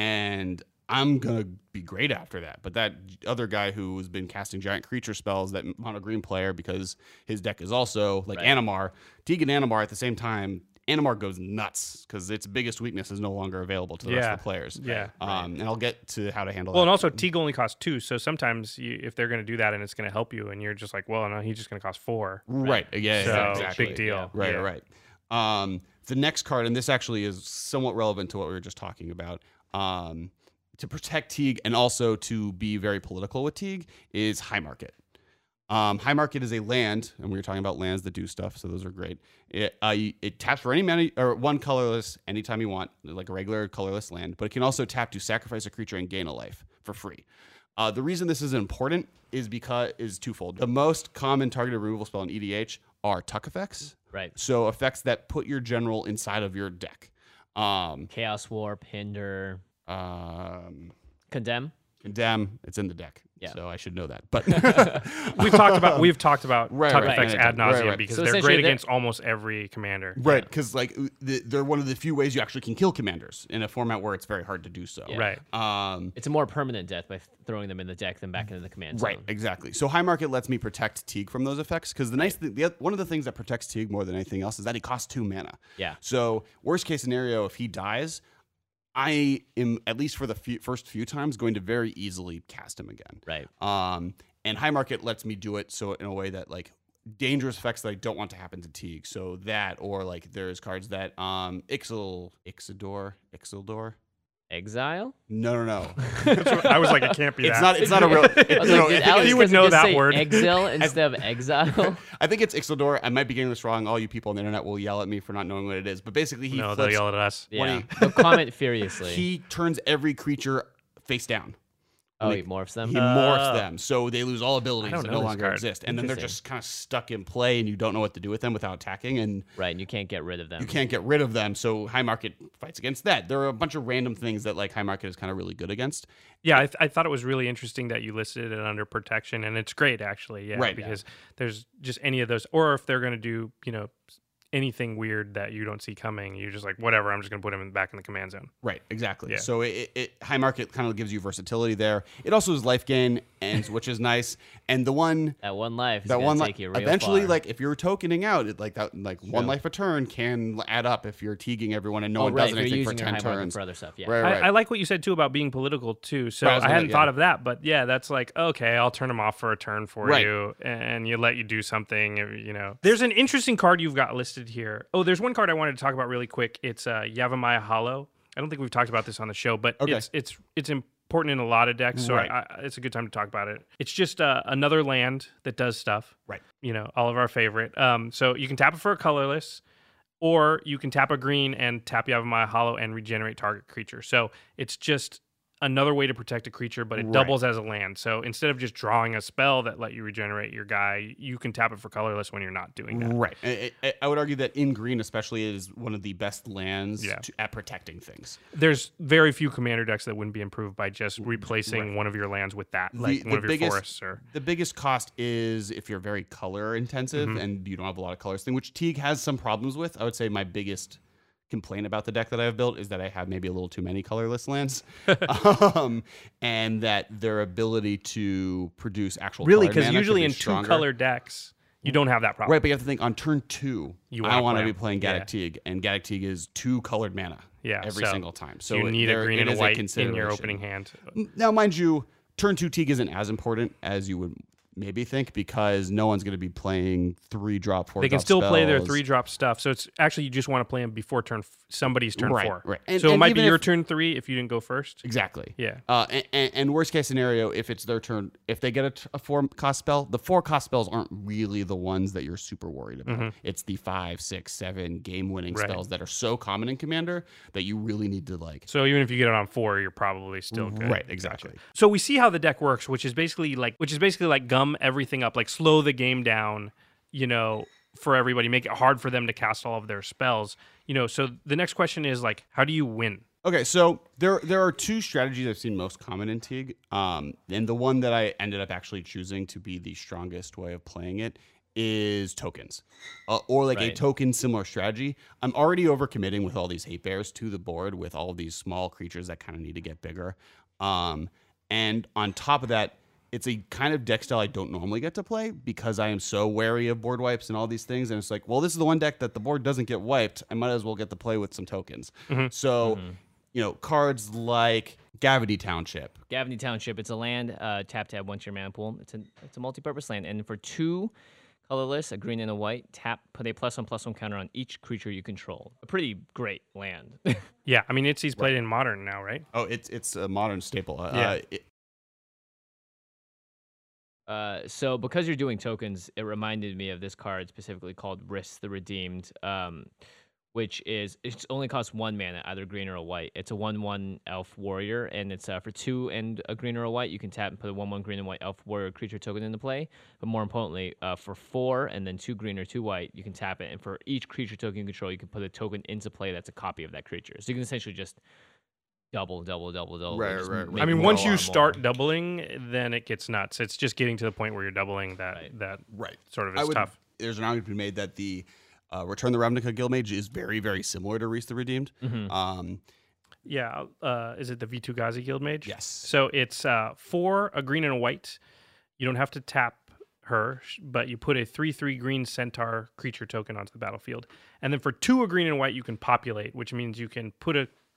and I'm gonna be great after that. But that other guy who has been casting giant creature spells, that mono green player, because his deck is also like Right. Animar, Teague and Animar at the same time. Animar goes nuts because its biggest weakness is no longer available to the rest Yeah. of the players. Yeah. Um, and I'll get to how to handle Well, that. and also Teague only costs two, so sometimes you, if they're going to do that and it's going to help you, and you're just like, well, no, he's just going to cost four. Right. Yeah. So yeah, exactly. big deal. Right, Yeah. right. Um, the next card, and this actually is somewhat relevant to what we were just talking about, um, to protect Teague and also to be very political with Teague, is High Market. Um, High Market is a land, and we were talking about lands that do stuff, so those are great. It, uh, you- it taps for any mana or one colorless anytime you want, like a regular colorless land, but it can also tap to sacrifice a creature and gain a life for free. Uh, the reason this is important is because is twofold. The most common targeted removal spell in E D H are tuck effects. Right. So effects that put your general inside of your deck. Um, Chaos Warp, Hinder, um, Condemn. Condemn, it's in the deck. Yeah. So I should know that. But We've talked about we've talked about Right, tuck right, effects right, ad right, nauseum right. because So they're essentially great they're- against almost every commander. right, because like the, they're one of the few ways you actually can kill commanders in a format where it's very hard to do so. Yeah. Right. Um, It's a more permanent death by th- throwing them in the deck than back into the command zone. Right, exactly. So High Market lets me protect Teague from those effects because the nice thing, the, oth- one of the things that protects Teague more than anything else is that he costs two mana. Yeah. So worst case scenario, if he dies, I am, at least for the few, first few times, going to very easily cast him again. Right. Um, and High Market lets me do it so in a way that like dangerous effects that I don't want to happen to Teague. So that, or like there's cards that um Ixil, Ixidor, Ixildor. Exile? No, no, no. That's what- I was like, it can't be It's that. not. It's not a real. I was no, like, no, did I think Alex he would doesn't know just that say word. Exile instead of exile. I think it's Ixildor. I might be getting this wrong. All you people on the internet will yell at me for not knowing what it is. But basically, he no, they'll flips, yell at us. Yeah. he- They'll comment furiously. he turns every creature face down. oh, when he morphs them. He morphs Oh. them, so they lose all abilities don't that know no this longer card. exist, and then they're Interesting. just kind of stuck in play, and you don't know what to do with them without attacking, and Right, and you can't get rid of them. you can't get rid of them. So High Market fights against that. There are a bunch of random things that like High Market is kind of really good against. Yeah, I, th- I thought it was really interesting that you listed it under protection, and it's great actually. Yeah, Right. because there's just any of those, or if they're going to do, you know, anything weird that you don't see coming, you're just like, whatever. I'm just going to put him in, back in the command zone. Right, exactly. Yeah. So it, it High Market kind of gives you versatility there. It also is life gain, and which is nice. And the one That one life is that gonna one take life you real eventually, far. like if you're tokening out, it, like that, like one True. life a turn can add up if you're teaguing everyone and no oh, one right, does if you're anything for using your ten high market turns. for other stuff. Yeah. Right, right. I, I like what you said too about being political too. So Right, I was I gonna- hadn't yeah. thought of that, but yeah, that's like okay, I'll turn them off for a turn for Right. you, and you let you do something. You know, there's an interesting card you've got listed here. Oh, there's one card I wanted to talk about really quick. It's uh, Yavimaya Hollow. I don't think we've talked about this on the show, but Okay. it's it's it's important in a lot of decks, so Right. I, I, it's a good time to talk about it. It's just uh, another land that does stuff. Right. You know, all of our favorite. Um, so you can tap it for a colorless, or you can tap a green and tap Yavimaya Hollow and regenerate target creature. So it's just another way to protect a creature, but it Right. doubles as a land. So instead of just drawing a spell that let you regenerate your guy, you can tap it for colorless when you're not doing that. Right. I, I, I would argue that in green, especially, is one of the best lands Yeah. to, at protecting things. There's very few commander decks that wouldn't be improved by just replacing one of your lands with that, like The- one the of your biggest- forests. Or The biggest cost is if you're very color intensive Mm-hmm. and you don't have a lot of colors thing, which Teague has some problems with. I would say my biggest complaint about the deck that I've built is that I have maybe a little too many colorless lands, um, and that their ability to produce actual really, colored because mana could usually be in stronger. two color decks, you don't have that problem. Right, but you have to think on turn two, You I wanna want to play be playing yeah. Gaddock Teague, and Gaddock Teague is two colored mana Yeah, every so single time. So you need there- a green it and a is white in your consideration. opening hand. Now, mind you, turn two Teague isn't as important as you would maybe think because no one's going to be playing three drop, four They can drop still play their spells. three drop stuff. So it's actually you just want to play them before turn f- somebody's turn Right, four. right. And- so it and might be even your if- turn three if you didn't go first. Exactly. Yeah. Uh, and, and, and worst case scenario, if it's their turn, if they get a, t- a four cost spell, the four cost spells aren't really the ones that you're super worried about. It's the five, six, seven game winning Mm-hmm. Right. spells that are so common in Commander that you really need to like. So even if you get it on four, you're probably still good. Right, exactly. So we see how the deck works, which is basically like which is basically like gum everything up, like slow the game down, you know, for everybody, make it hard for them to cast all of their spells. You know, so the next question is like, how do you win? Okay, so there there are two strategies I've seen most common in Teague, um, and the one that I ended up actually choosing to be the strongest way of playing it is tokens, uh, or like a Right. token similar strategy. I'm already overcommitting with all these hate bears to the board with all these small creatures that kind of need to get bigger, um, and on top of that, it's a kind of deck style I don't normally get to play because I am so wary of board wipes and all these things. And it's like, well, this is the one deck that the board doesn't get wiped. I might as well get to play with some tokens. So, you know, cards like Gavity Township. Gavany Township. It's a land. Uh, tap tab once your mana pool. It's a it's a multi-purpose land, and for two colorless, a green and a white, tap put a plus one plus one counter on each creature you control. A pretty great land. Yeah, I mean it's he's played in modern now, right? Oh, it's it's a modern staple. Uh, Yeah. it- Uh, so because you're doing tokens, it reminded me of this card specifically called Risk the Redeemed, um, which is it only costs one mana, either green or a white. It's a one one elf warrior, and it's uh, for two and a green or a white. You can tap and put a one one green and white elf warrior creature token into play. But more importantly, uh, for four and then two green or two white, you can tap it, and for each creature token you control, you can put a token into play that's a copy of that creature. So you can essentially just double, double, double, double. Right, just right, make right. I mean, more, once more, you more. start doubling, then it gets nuts. It's just getting to the point where you're doubling that Right. that right. sort of I is would, tough. There's an argument to be made that the uh, Return the Ravnica Guildmage is very, very similar to Reese the Redeemed. Mm-hmm. Um, Yeah, uh, is it the V two Ghazi Guildmage? Yes. So it's uh, four, a green and a white. You don't have to tap her, sh- but you put a three three green centaur creature token onto the battlefield. And then for two, a green and white, you can populate, which means you can put a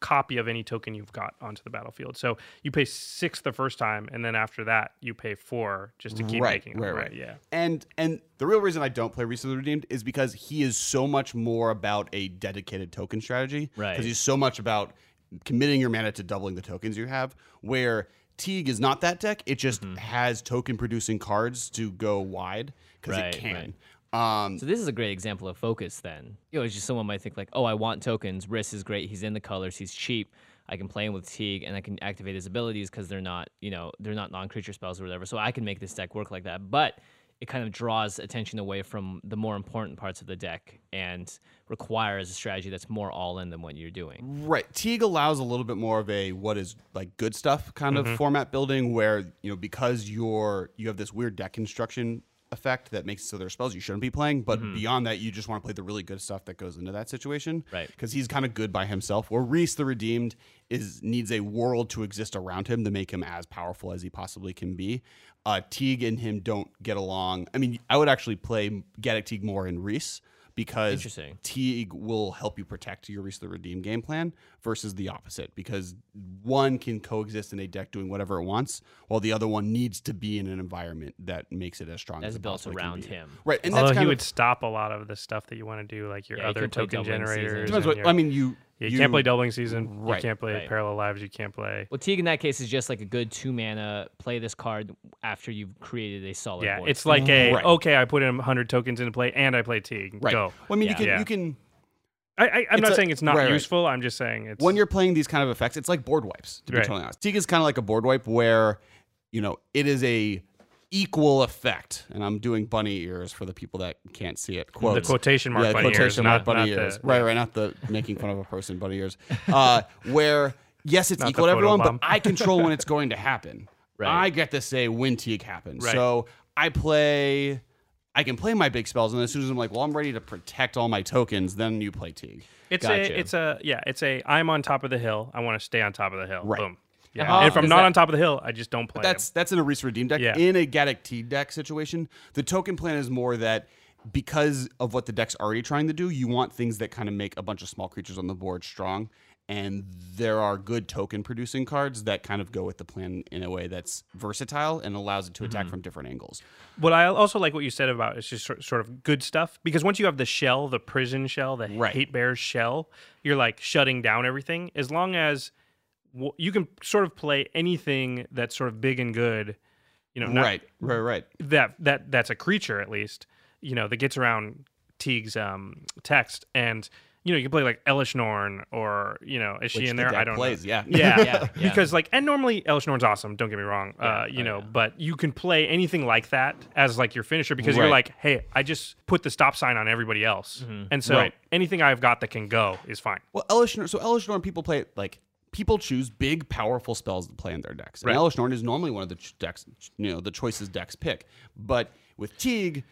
copy of any token you've got onto the battlefield. So you pay six the first time, and then after that you pay four just to keep right, making them. right, Right, right. yeah. And and the real reason I don't play Reese of the Redeemed is because he is so much more about a dedicated token strategy. Right. Because he's so much about committing your mana to doubling the tokens you have, where Teague is not that deck. It just Mm-hmm. has token producing cards to go wide because Right, it can. right. Um, So this is a great example of focus then. You know, it's just someone might think like, oh, I want tokens. Riss is great. He's in the colors. He's cheap. I can play him with Teague and I can activate his abilities because they're not, you know, they're not non-creature spells or whatever. So I can make this deck work like that. But it kind of draws attention away from the more important parts of the deck and requires a strategy that's more all in than what you're doing. Right. Teague allows a little bit more of a what is like good stuff kind of format building where, you know, because you're you have this weird deck construction effect that makes it so there are spells you shouldn't be playing, but beyond that you just want to play the really good stuff that goes into that situation. Right. Because he's kind of good by himself. Where Reese the Redeemed is needs a world to exist around him to make him as powerful as he possibly can be. Uh, Teague and him don't get along. I mean, I would actually play Gaddock Teague more in Reese because Interesting. Teague will help you protect your Reese the Redeemed game plan versus the opposite, because one can coexist in a deck doing whatever it wants, while the other one needs to be in an environment that makes it as strong That's as it built possibly can around be. him. Right, and Although that's he kind would of stop a lot of the stuff that you want to do, like your Yeah, he other could play token doubling season. generators. depends and what your- I mean. You Yeah, you, you can't play doubling season. Right, You can't play right. parallel lives. You can't play. Well, Teague in that case is just like a good two mana. Play this card after you've created a solid Yeah, board. it's like a Right. okay. I put in one hundred tokens into play, and I play Teague. Right. Go. Well, I mean, Yeah. you can Yeah. you can I, I, I'm It's not a- saying it's not right, right. useful. I'm just saying it's when you're playing these kind of effects, it's like board wipes, to be Right. totally honest. Teague is kind of like a board wipe where, you know, it is a equal effect. And I'm doing bunny ears for the people that can't see it. the Quotes. quotation mark yeah, bunny quotation ears, mark not, bunny not ears. the, right, right, not the making fun of a person bunny ears. Uh, where, yes, it's Not the equal to everyone, photobomb. but I control when it's going to happen. Right. I get to say when Teague happens. Right. So I play... I can play my big spells, and as soon as I'm like, well, I'm ready to protect all my tokens, then you play Teague. It's Gotcha. a, it's a, yeah, it's a. I'm on top of the hill. I want to stay on top of the hill. Right. Boom. Yeah. Uh-huh. And if I'm Does not that- on top of the hill, I just don't play. That's that's in a Reese Redeem deck. Yeah. In a Gaddock Teague deck situation, the token plan is more that because of what the deck's already trying to do, you want things that kind of make a bunch of small creatures on the board strong. And there are good token producing cards that kind of go with the plan in a way that's versatile and allows it to attack from different angles. What I also like what you said about it's just sort sort of good stuff, because once you have the shell, the prison shell, the Right. hate bears shell, you're like shutting down everything. As long as w- you can sort of play anything that's sort of big and good, you know, not, right, right, right. that that that's a creature at least, you know, that gets around Teague's um, text, and you know, you can play like Elish Norn, or you know, is she Which in the there? deck I don't plays, know. yeah. Yeah, Yeah, yeah. because like, and normally Elish Norn's awesome. Don't get me wrong, uh, you oh, know, yeah. but you can play anything like that as like your finisher, because you're Right. like, hey, I just put the stop sign on everybody else, and so Right. anything I've got that can go is fine. Well, Elish Norn, so Elish Norn, people play like people choose big, powerful spells to play in their decks. And Right. Elish Norn is normally one of the ch- decks, you know, the choices decks pick. But with Teague,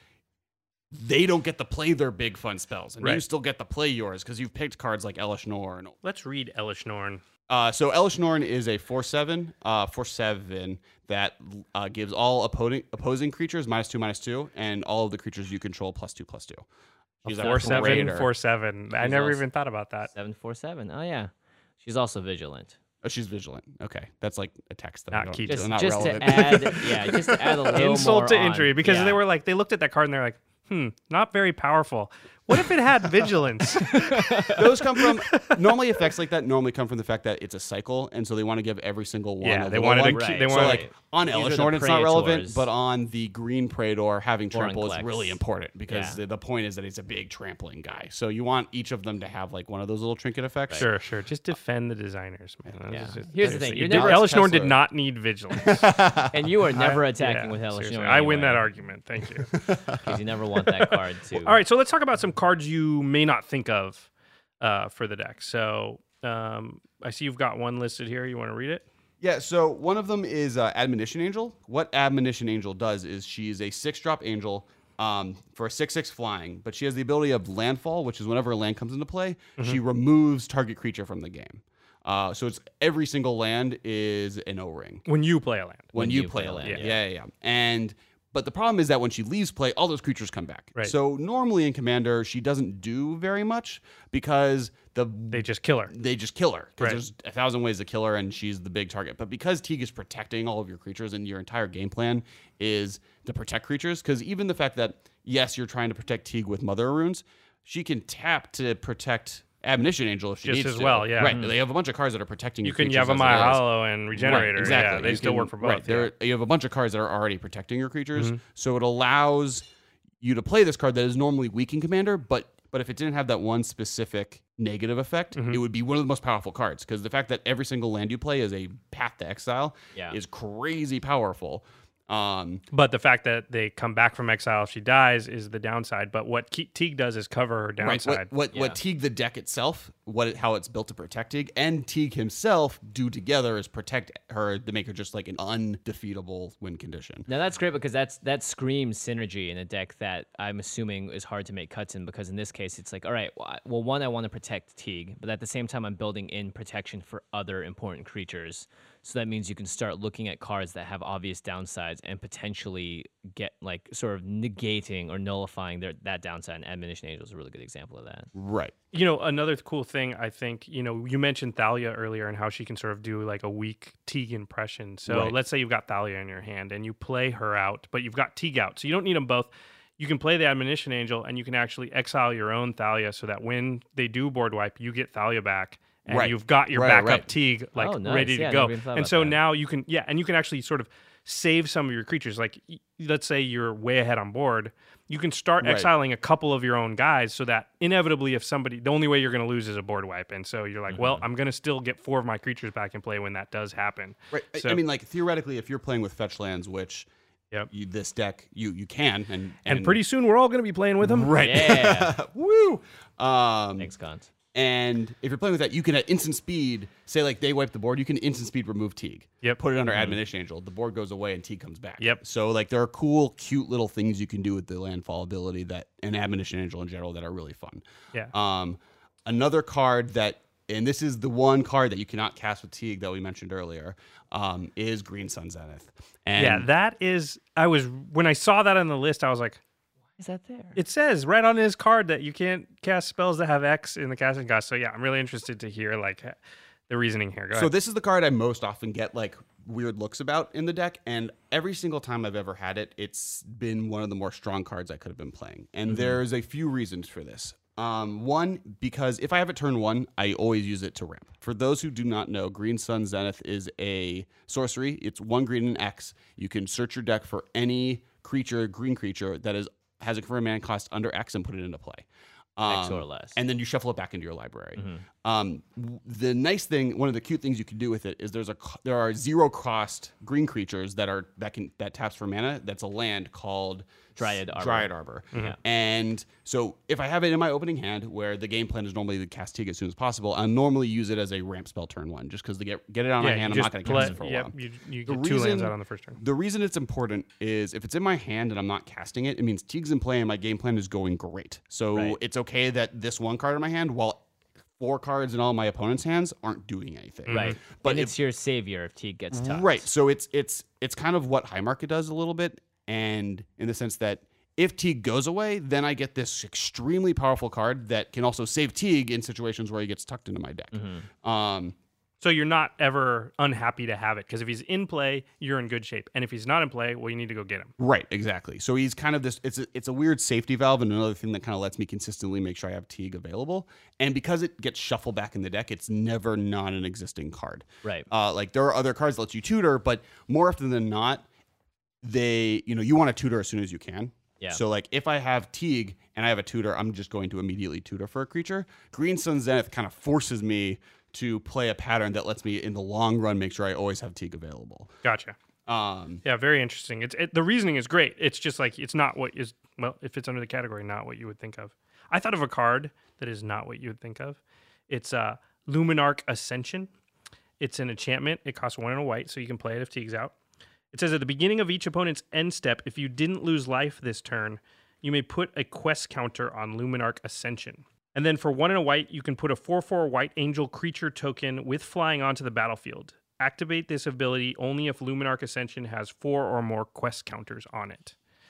they don't get to play their big, fun spells, and you Right. still get to play yours because you've picked cards like Elish Norn. Let's read Elish Norn. Uh, so Elish Norn is a four seven, uh, four seven that uh, gives all opposing opposing creatures minus two, minus two, and all of the creatures you control plus two, plus two. She's a Four seven, raider. four seven. I She's never also- even thought about that. seven four seven. Oh yeah, she's also vigilant. Oh, she's vigilant. Okay, that's like a text that Not I don't, key Just, not just relevant. to add, yeah, just to add a little Insult more to on- injury, because yeah. they were like, they looked at that card and they're like, hmm, not very powerful. What if it had vigilance? Those come from normally effects like that normally come from the fact that it's a cycle, and so they want to give every single one. Yeah, a they little wanted to one. keep- Right. they So wanted like on These are Elish the Norn, it's not relevant, Praetors. but on the Green Praetor, having Or on trample is Klex. really important because Yeah. the, the point is that he's a big trampling guy. So you want each of them to have like one of those little trinket effects. Sure, sure. Just defend the designers, man. That's Yeah. just- Here's the that's- thing, you you're did- never- Elish Norn did Kessler. not need vigilance. and you are never attacking Yeah, with Elish seriously. Norn. I win that anyway, argument. Thank you. because you never want that card to. All right, so let's talk about some cards you may not think of uh, for the deck. So um, I see you've got one listed here. You want to read it? Yeah, so one of them is uh, Admonition Angel. What Admonition Angel does is she is a six drop angel um, for a six six flying, but she has the ability of landfall, which is whenever a land comes into play, she removes target creature from the game. Uh, so it's every single land is an O ring When you play a land. when, you, play, a land. yeah. Yeah, yeah, yeah. And But the problem is that when she leaves play, all those creatures come back. Right. So normally in Commander, she doesn't do very much because the They just kill her. they just kill her because Right. there's a thousand ways to kill her and she's the big target. But because Teague is protecting all of your creatures and your entire game plan is to protect creatures, because even the fact that, yes, you're trying to protect Teague with Mother of Runes, she can tap to protect Admonition Angel if she Just needs as to. well, yeah. Right. Mhm. They have a bunch of cards that are protecting You your can creatures. Yavimaya as it is. Hollow and Regenerator. Right, exactly. Yeah, they You still can- work for both. Right. yeah. There, you have a bunch of cards that are already protecting your creatures, Mhm. so it allows you to play this card that is normally weak in Commander, but but if it didn't have that one specific negative effect, Mhm. it would be one of the most powerful cards. Because the fact that every single land you play is a path to exile Yeah. is crazy powerful. Um, But the fact that they come back from exile if she dies is the downside. But what Ke- Teague does is cover her right. downside. What what, Yeah. what Teague the deck itself, what it, how it's built to protect Teague, and Teague himself do together is protect her to make her just like an undefeatable win condition. Now that's great because that's that screams synergy in a deck that I'm assuming is hard to make cuts in, because in this case it's like, all right, well, I- well one, I want to protect Teague, but at the same time I'm building in protection for other important creatures. So that means you can start looking at cards that have obvious downsides and potentially get like sort of negating or nullifying their that downside. And Admonition Angel is a really good example of that. Right. You know, another cool thing, I think, you know, you mentioned Thalia earlier and how she can sort of do like a weak Teague impression. So Right. let's say you've got Thalia in your hand and you play her out, but you've got Teague out. So you don't need them both. You can play the Admonition Angel and you can actually exile your own Thalia so that when they do board wipe, you get Thalia back. And Right. you've got your Right, backup right. Teague like Oh, nice. ready to Yeah, I go. never even thought And about so that. now you can, yeah, and you can actually sort of save some of your creatures. Like, y- let's say you're way ahead on board. You can start Right. exiling a couple of your own guys so that inevitably, if somebody, the only way you're going to lose is a board wipe. And so you're like, well, I'm going to still get four of my creatures back in play when that does happen. Right. I- So, I mean, like theoretically, if you're playing with fetch lands, which Yep. you, this deck you you can, and and pretty soon we're all going to be playing with them. right, Yeah. woo. Um, Thanks, Cons. and if you're playing with that, you can at instant speed say like they wipe the board, you can instant speed remove Teague. Yep. Put it under Admonition Angel. The board goes away and Teague comes back. Yep. So like there are cool, cute little things you can do with the landfall ability that and Admonition Angel in general that are really fun. Yeah. Um, another card that, and this is the one card that you cannot cast with Teague that we mentioned earlier, um, is Green Sun Zenith. And Yeah, that is, I was, when I saw that on the list, I was like, Is that there? it says right on his card that you can't cast spells that have X in the casting cost. So yeah, I'm really interested to hear like the reasoning here. Go So ahead. this is the card I most often get like weird looks about in the deck, and every single time I've ever had it, it's been one of the more strong cards I could have been playing. And there's a few reasons for this. Um, one, because if I have it turn one, I always use it to ramp. For those who do not know, Green Sun Zenith is a sorcery. It's one green and X. You can search your deck for any creature, green creature that is has a confirmed mana cost under X and put it into play. X Um, or less. And then you shuffle it back into your library. Mm-hmm. Um, w- the nice thing, one of the cute things you can do with it is there's a co- there are zero cost green creatures that are that can that taps for mana. That's a land called Dryad Arbor. Dryad Arbor. Yeah. And so if I have it in my opening hand, where the game plan is normally to cast Teague as soon as possible, I'll normally use it as a ramp spell turn one, just because to get get it on yeah, my you hand, I'm just not going to play- cast it for a yep, while. You, you The get two lands reason- out on the first turn. The reason it's important is if it's in my hand and I'm not casting it, it means Teague's in play and my game plan is going great. So Right. it's okay that this one card in my hand, while four cards in all my opponent's hands, aren't doing anything. Right. But and if- it's your savior if Teague gets tough. Right. So it's it's it's kind of what High Market does a little bit, and in the sense that if Teague goes away, then I get this extremely powerful card that can also save Teague in situations where he gets tucked into my deck. Mm-hmm. Um, So you're not ever unhappy to have it because if he's in play, you're in good shape, and if he's not in play, well, you need to go get him. right. Exactly. So he's kind of this. It's a, it's a weird safety valve, and another thing that kind of lets me consistently make sure I have Teague available. And because it gets shuffled back in the deck, it's never not an existing card. Right. Uh, like there are other cards that let you tutor, but more often than not, they you know you want to tutor as soon as you can. Yeah. So like if I have Teague and I have a tutor, I'm just going to immediately tutor for a creature. Green Sun Zenith kind of forces me to play a pattern that lets me in the long run make sure I always have Teague available. Gotcha. Um, Yeah, very interesting. It's it, the reasoning is great. It's just like it's not what is well, if it's under the category, not what you would think of. I thought of a card that is not what you would think of. It's uh, Luminarch Ascension. It's an enchantment. It costs one and a white, so you can play it if Teague's out. It says at the beginning of each opponent's end step, if you didn't lose life this turn, you may put a quest counter on Luminarch Ascension. And then for one and a white, you can put a four four white angel creature token with flying onto the battlefield. Activate this ability only if Luminarch Ascension has four or more quest counters on it.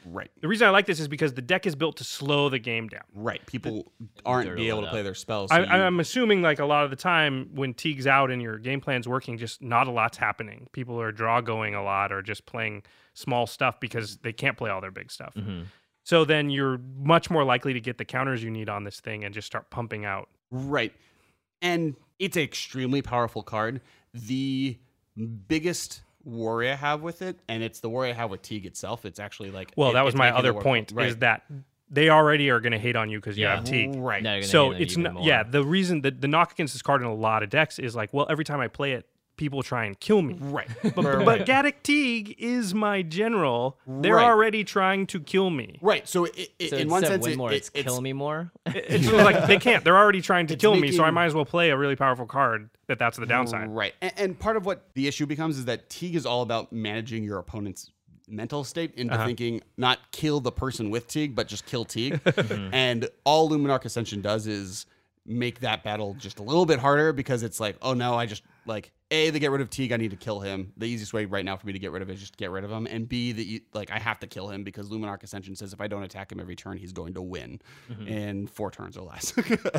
Right. The reason I like this is because the deck is built to slow the game down. Right. People aren't Dirtle be able it to up. play their spells. I, so you- I'm assuming like a lot of the time when Teague's out and your game plan's working, just not a lot's happening. People are draw going a lot or just playing small stuff because they can't play all their big stuff. Mm-hmm. So then you're much more likely to get the counters you need on this thing and just start pumping out. Right. And it's an extremely powerful card. The biggest worry I have with it, and it's the worry I have with Teague itself, it's actually like... Well, it- that was it's my making other the work- point right. is that they already are going to hate on you because you Yeah. have Teague. Right. Now you're gonna So hate on it it's even not, more. yeah, the reason that the knock against this card in a lot of decks is like, well, every time I play it, people try and kill me. Right. But, Right, but right. Gaddock Teague is my general. They're Right. already trying to kill me. Right. So, it, it, So in one instead of sense, win it, more, it- it's kill me more. It's like they can't. They're already trying to It's kill me, so I making- might as well play a really powerful card that that's the downside. Right. And, and part of what the issue becomes is that Teague is all about managing your opponent's mental state into Uh-huh. thinking not kill the person with Teague, but just kill Teague. Mm-hmm. And all Luminarch Ascension does is make that battle just a little bit harder because it's like, oh no, I just like A, they get rid of Teague, I need to kill him. The easiest way right now for me to get rid of it is just get rid of him. And B, that you like I have to kill him because Luminarch Ascension says if I don't attack him every turn, he's going to win in four turns or less.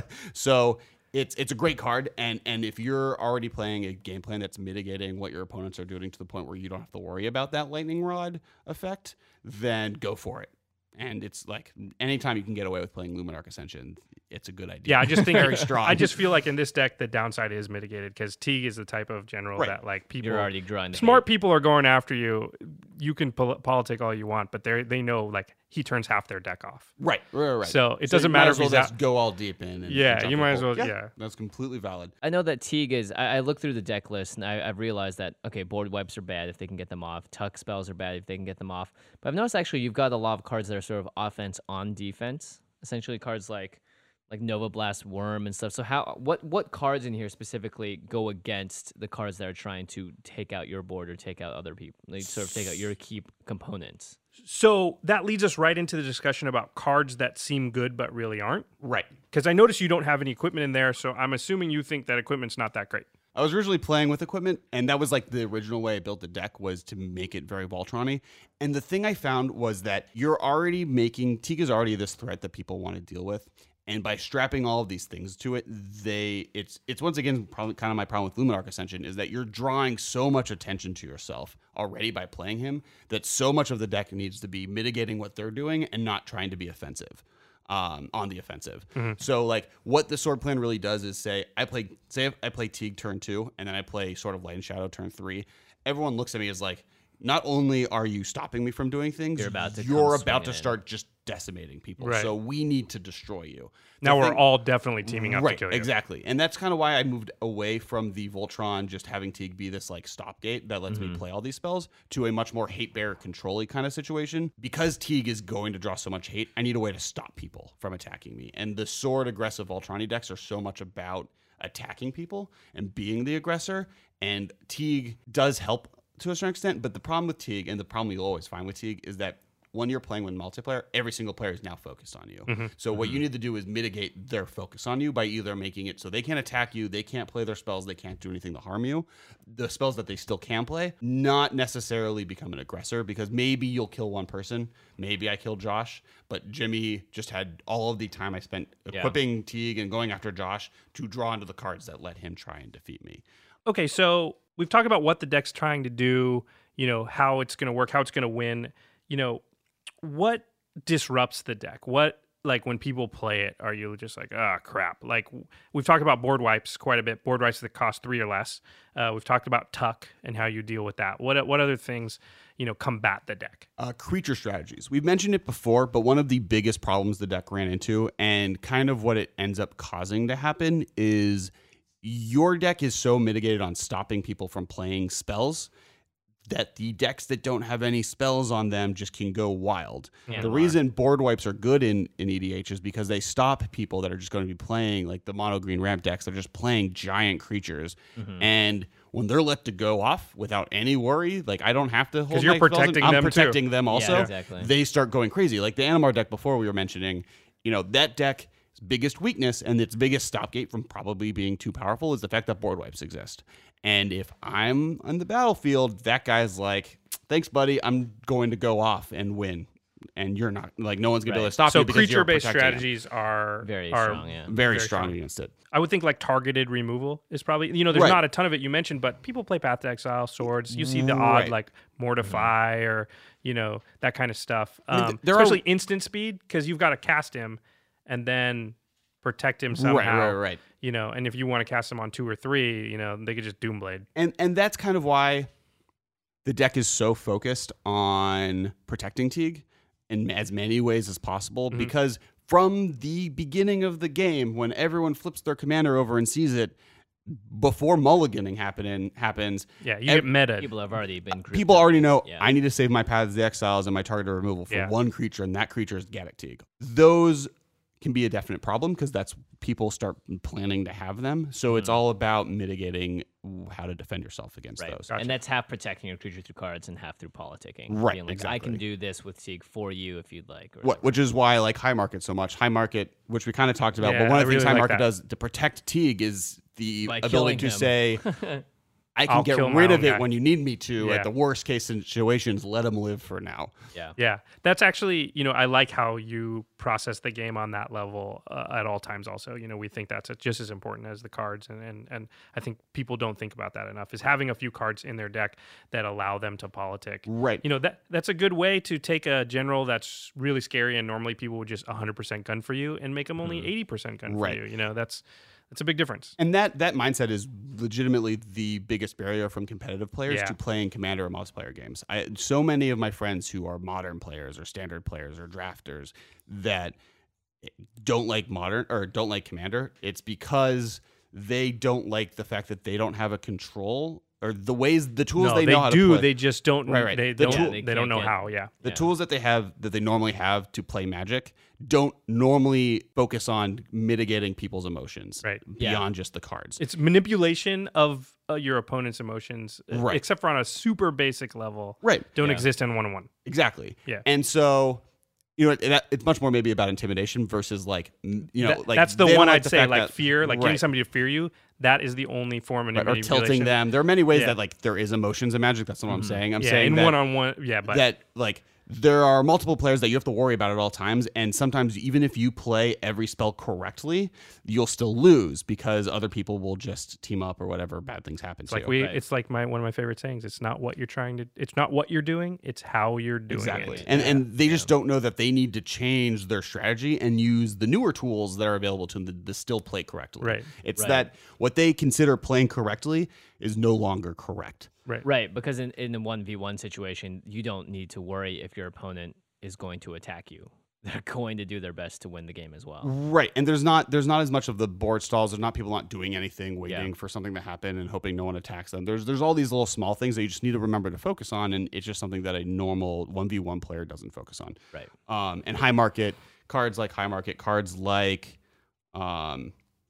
So it's it's a great card, and and if you're already playing a game plan that's mitigating what your opponents are doing to the point where you don't have to worry about that lightning rod effect, then go for it. And it's like anytime you can get away with playing Luminarch Ascension, it's a good idea. Yeah, I just think very strong. I just feel like in this deck the downside is mitigated because Teague is the type of general Right. that like people You're already drawing the smart hate. people are going after you. You can pol- politic all you want, but they they know like he turns half their deck off. right, right, right. So it you doesn't might matter as if well he's just out- go all deep in. And Yeah, jump you the might as bolt. well- yeah. that's completely valid. I know that Teague is. I, I look through the deck list and I, I've realized that okay, board wipes are bad if they can get them off. Tuck spells are bad if they can get them off. But I've noticed actually you've got a lot of cards that are sort of offense on defense. Essentially, cards like like Nova Blast, Worm, and stuff. So how what what cards in here specifically go against the cards that are trying to take out your board or take out other people? They sort of take out your key components. So that leads us right into the discussion about cards that seem good but really aren't. Right. Because I notice you don't have any equipment in there, so I'm assuming you think that equipment's not that great. I was originally playing with equipment, and that was like the original way I built the deck was to make it very Voltron-y. And the thing I found was that you're already making Teague is already this threat that people want to deal with, and by strapping all of these things to it, they it's it's once again probably kind of my problem with Luminarch Ascension is that you're drawing so much attention to yourself already by playing him that so much of the deck needs to be mitigating what they're doing and not trying to be offensive. Um, on the offensive. So like what the sword plan really does is say I play say I play Teague turn two and then I play Sword of Light and Shadow turn three. Everyone looks at me as like, not only are you stopping me from doing things, You're about to you're come about to swinging in. start just decimating people. Right. So we need to destroy you. The Now we're thing- all definitely teaming up right, to kill you. exactly. And that's kind of why I moved away from the Voltron just having Teague be this like stopgate that lets Mm-hmm. me play all these spells to a much more hate bearer control-y kind of situation. Because Teague is going to draw so much hate, I need a way to stop people from attacking me. And the sword aggressive Voltron decks are so much about attacking people and being the aggressor. And Teague does help to a certain extent, but the problem with Teague, and the problem you'll always find with Teague, is that when you're playing with multiplayer, every single player is now focused on you. Mm-hmm. So what you need to do is mitigate their focus on you by either making it so they can't attack you, they can't play their spells, they can't do anything to harm you. The spells that they still can play, not necessarily become an aggressor, because maybe you'll kill one person. Maybe I killed Josh, but Jimmy just had all of the time I spent Yeah. equipping Teague and going after Josh to draw into the cards that let him try and defeat me. Okay, so we've talked about what the deck's trying to do, you know, how it's going to work, how it's going to win. You know, what disrupts the deck? What, like, when people play it, are you just like, ah, crap? Like, we've talked about board wipes quite a bit, board wipes that cost three or less. Uh, we've talked about tuck and how you deal with that. What what other things, you know, combat the deck? Uh, creature strategies. We've mentioned it before, but one of the biggest problems the deck ran into, and kind of what it ends up causing to happen, is your deck is so mitigated on stopping people from playing spells that the decks that don't have any spells on them just can go wild. Yeah, the they reason board wipes are good in, in E D H is because they stop people that are just going to be playing like the mono green ramp decks. They're just playing giant creatures. Mm-hmm. And when they're let to go off without any worry, like I don't have to hold you're my spells in, protecting I'm them too. protecting them also. exactly. They start going crazy. Like the Animar deck before we were mentioning, you know, that deck's biggest weakness and its biggest stopgate from probably being too powerful is the fact that board wipes exist. And if I'm on the battlefield, that guy's like, thanks, buddy, I'm going to go off and win. and you're not like no one's gonna be able Right. to stop So you because you're creature-based protecting it. strategies are Very are strong, yeah. Very, very strong, strong. against it. I would think like targeted removal is probably, you know, there's Right. not a ton of it you mentioned, but people play Path to Exile, Swords. You see the odd Right. like Mortify or, you know, that kind of stuff. mean, Um, th- there are- especially instant speed because you've got to cast him and then protect him somehow. Right, right, right. You know, and if you want to cast him on two or three, you know, they could just Doomblade. And and that's kind of why the deck is so focused on protecting Teague in as many ways as possible Mm-hmm. because from the beginning of the game, when everyone flips their commander over and sees it, before mulliganing happening happens, Yeah, you ev- get meta. People have already been grouped people up. already know Yeah. I need to save my Paths to the Exiles and my targeted removal for Yeah. one creature, and that creature is Gaddock Teague. Those can be a definite problem because that's people start planning to have them. So it's all about mitigating how to defend yourself against Right. those. And that's half protecting your creature through cards and half through politicking. Right, Being like, I can exactly. do this with Teague for you if you'd like. Or What, which is why I like High Market so much. High Market, which we kind of talked about, Yeah, but one I of the things really High like Market that. does to protect Teague is the By ability killing to him. say, I can I'll get kill my rid own of it guy. when you need me to. Yeah. At the worst case situations, let him live for now. Yeah. Yeah, that's actually, you know, I like how you process the game on that level uh, at all times. Also, you know, we think that's just as important as the cards, and, and and I think people don't think about that enough. Is having a few cards in their deck that allow them to politic. Right. You know, that that's a good way to take a general that's really scary, and normally people would just one hundred percent gun for you, and make them only eighty percent gun Right. for you. You know, that's that's a big difference. And that that mindset is legitimately the biggest barrier from competitive players Yeah. to playing Commander or multiplayer games. I, so many of my friends who are modern players or standard players or drafters that don't like modern or don't like Commander, it's because they don't like the fact that they don't have a control or the ways the tools No, they they, know how do. to play. They just don't. Right, right. They The don't. tool- they, they don't can't know get- how. Yeah. the Yeah. tools that they have that they normally have to play Magic don't normally focus on mitigating people's emotions Right. Yeah. beyond just the cards. It's manipulation of uh, your opponent's emotions, uh, Right. except for on a super basic level. Right. Don't Yeah. exist in one on one. Exactly. Yeah. And so, you know, it, it- it's much more maybe about intimidation versus like, m- you know, That- like that's the they don't one like I'd the say, fact like that- fear, like getting right, somebody to fear you. That is the only form of right, or manipulation. tilting them. There are many ways Yeah. that like there is emotions in Magic. That's what I'm saying. I'm Yeah, saying in that, one on one. Yeah, but that like there are multiple players that you have to worry about at all times, and sometimes even if you play every spell correctly, you'll still lose because other people will just team up or whatever bad things happen it's to like you. we. Right. It's like my one of my favorite sayings. It's not what you're trying to. It's not what you're doing. It's how you're doing Exactly. it. And and they just don't know that they need to change their strategy and use the newer tools that are available to them to, to still play correctly. Right. It's Right. that what they consider playing correctly is no longer correct. Right. Right, because in, in the one v one situation, you don't need to worry if your opponent is going to attack you. They're going to do their best to win the game as well. Right. And there's not there's not as much of the board stalls. There's not people not doing anything, waiting Yeah. for something to happen and hoping no one attacks them. There's there's all these little small things that you just need to remember to focus on, and it's just something that a normal one v one player doesn't focus on. Right. Um, and high market cards like high market cards like um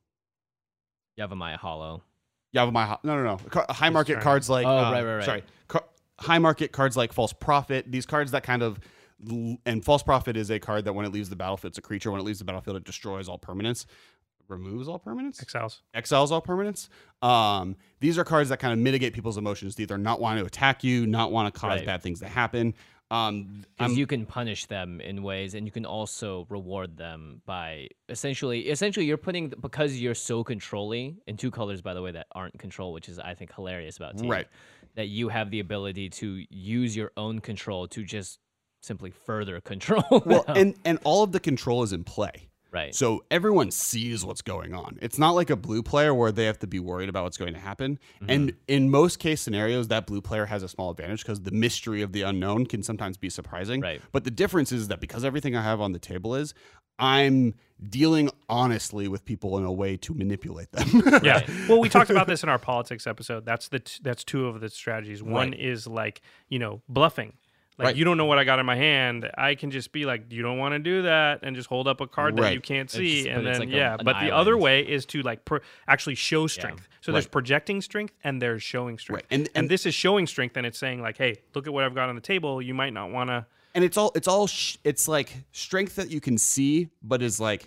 Yavimaya Hollow. Yavimaya. No, no, no. Car- high market trying- cards like. Oh, uh, right, right, right. Sorry. Car- high market cards like False Prophet. These cards that kind of. And False Prophet is a card that when it leaves the battlefield, it's a creature. When it leaves the battlefield, it destroys all permanents, removes all permanents, Exiles. exiles all permanents. Um, these are cards that kind of mitigate people's emotions. They either not want to attack you, not want to cause Right. bad things to happen. Um, Because I'm- you can punish them in ways, and you can also reward them by essentially, essentially, you're putting because you're so controlling in two colors, by the way, that aren't control, which is I think hilarious about Teague, Right. that you have the ability to use your own control to just simply further control. well, them. and and all of the control is in play. right, So everyone sees what's going on. It's not like a blue player where they have to be worried about what's going to happen. Mm-hmm. And in most case scenarios, that blue player has a small advantage because the mystery of the unknown can sometimes be surprising. Right. But the difference is that because everything I have on the table is, I'm dealing honestly with people in a way to manipulate them. Yeah. Right. Well, we talked about this in our politics episode. That's the t- that's two of the strategies. One Right. is like, you know, bluffing. Like Right. you don't know what I got in my hand. I can just be like, you don't want to do that, and just hold up a card that Right. you can't It's- see, but and it's then like a- yeah. an but the other island. way is to like pro- actually show strength. So there's Right. projecting strength and there's showing strength. Right. And- And, and- this is showing strength, and it's saying like, hey, look at what I've got on the table. You might not want to. And it's all it's all sh- it's like strength that you can see, but is like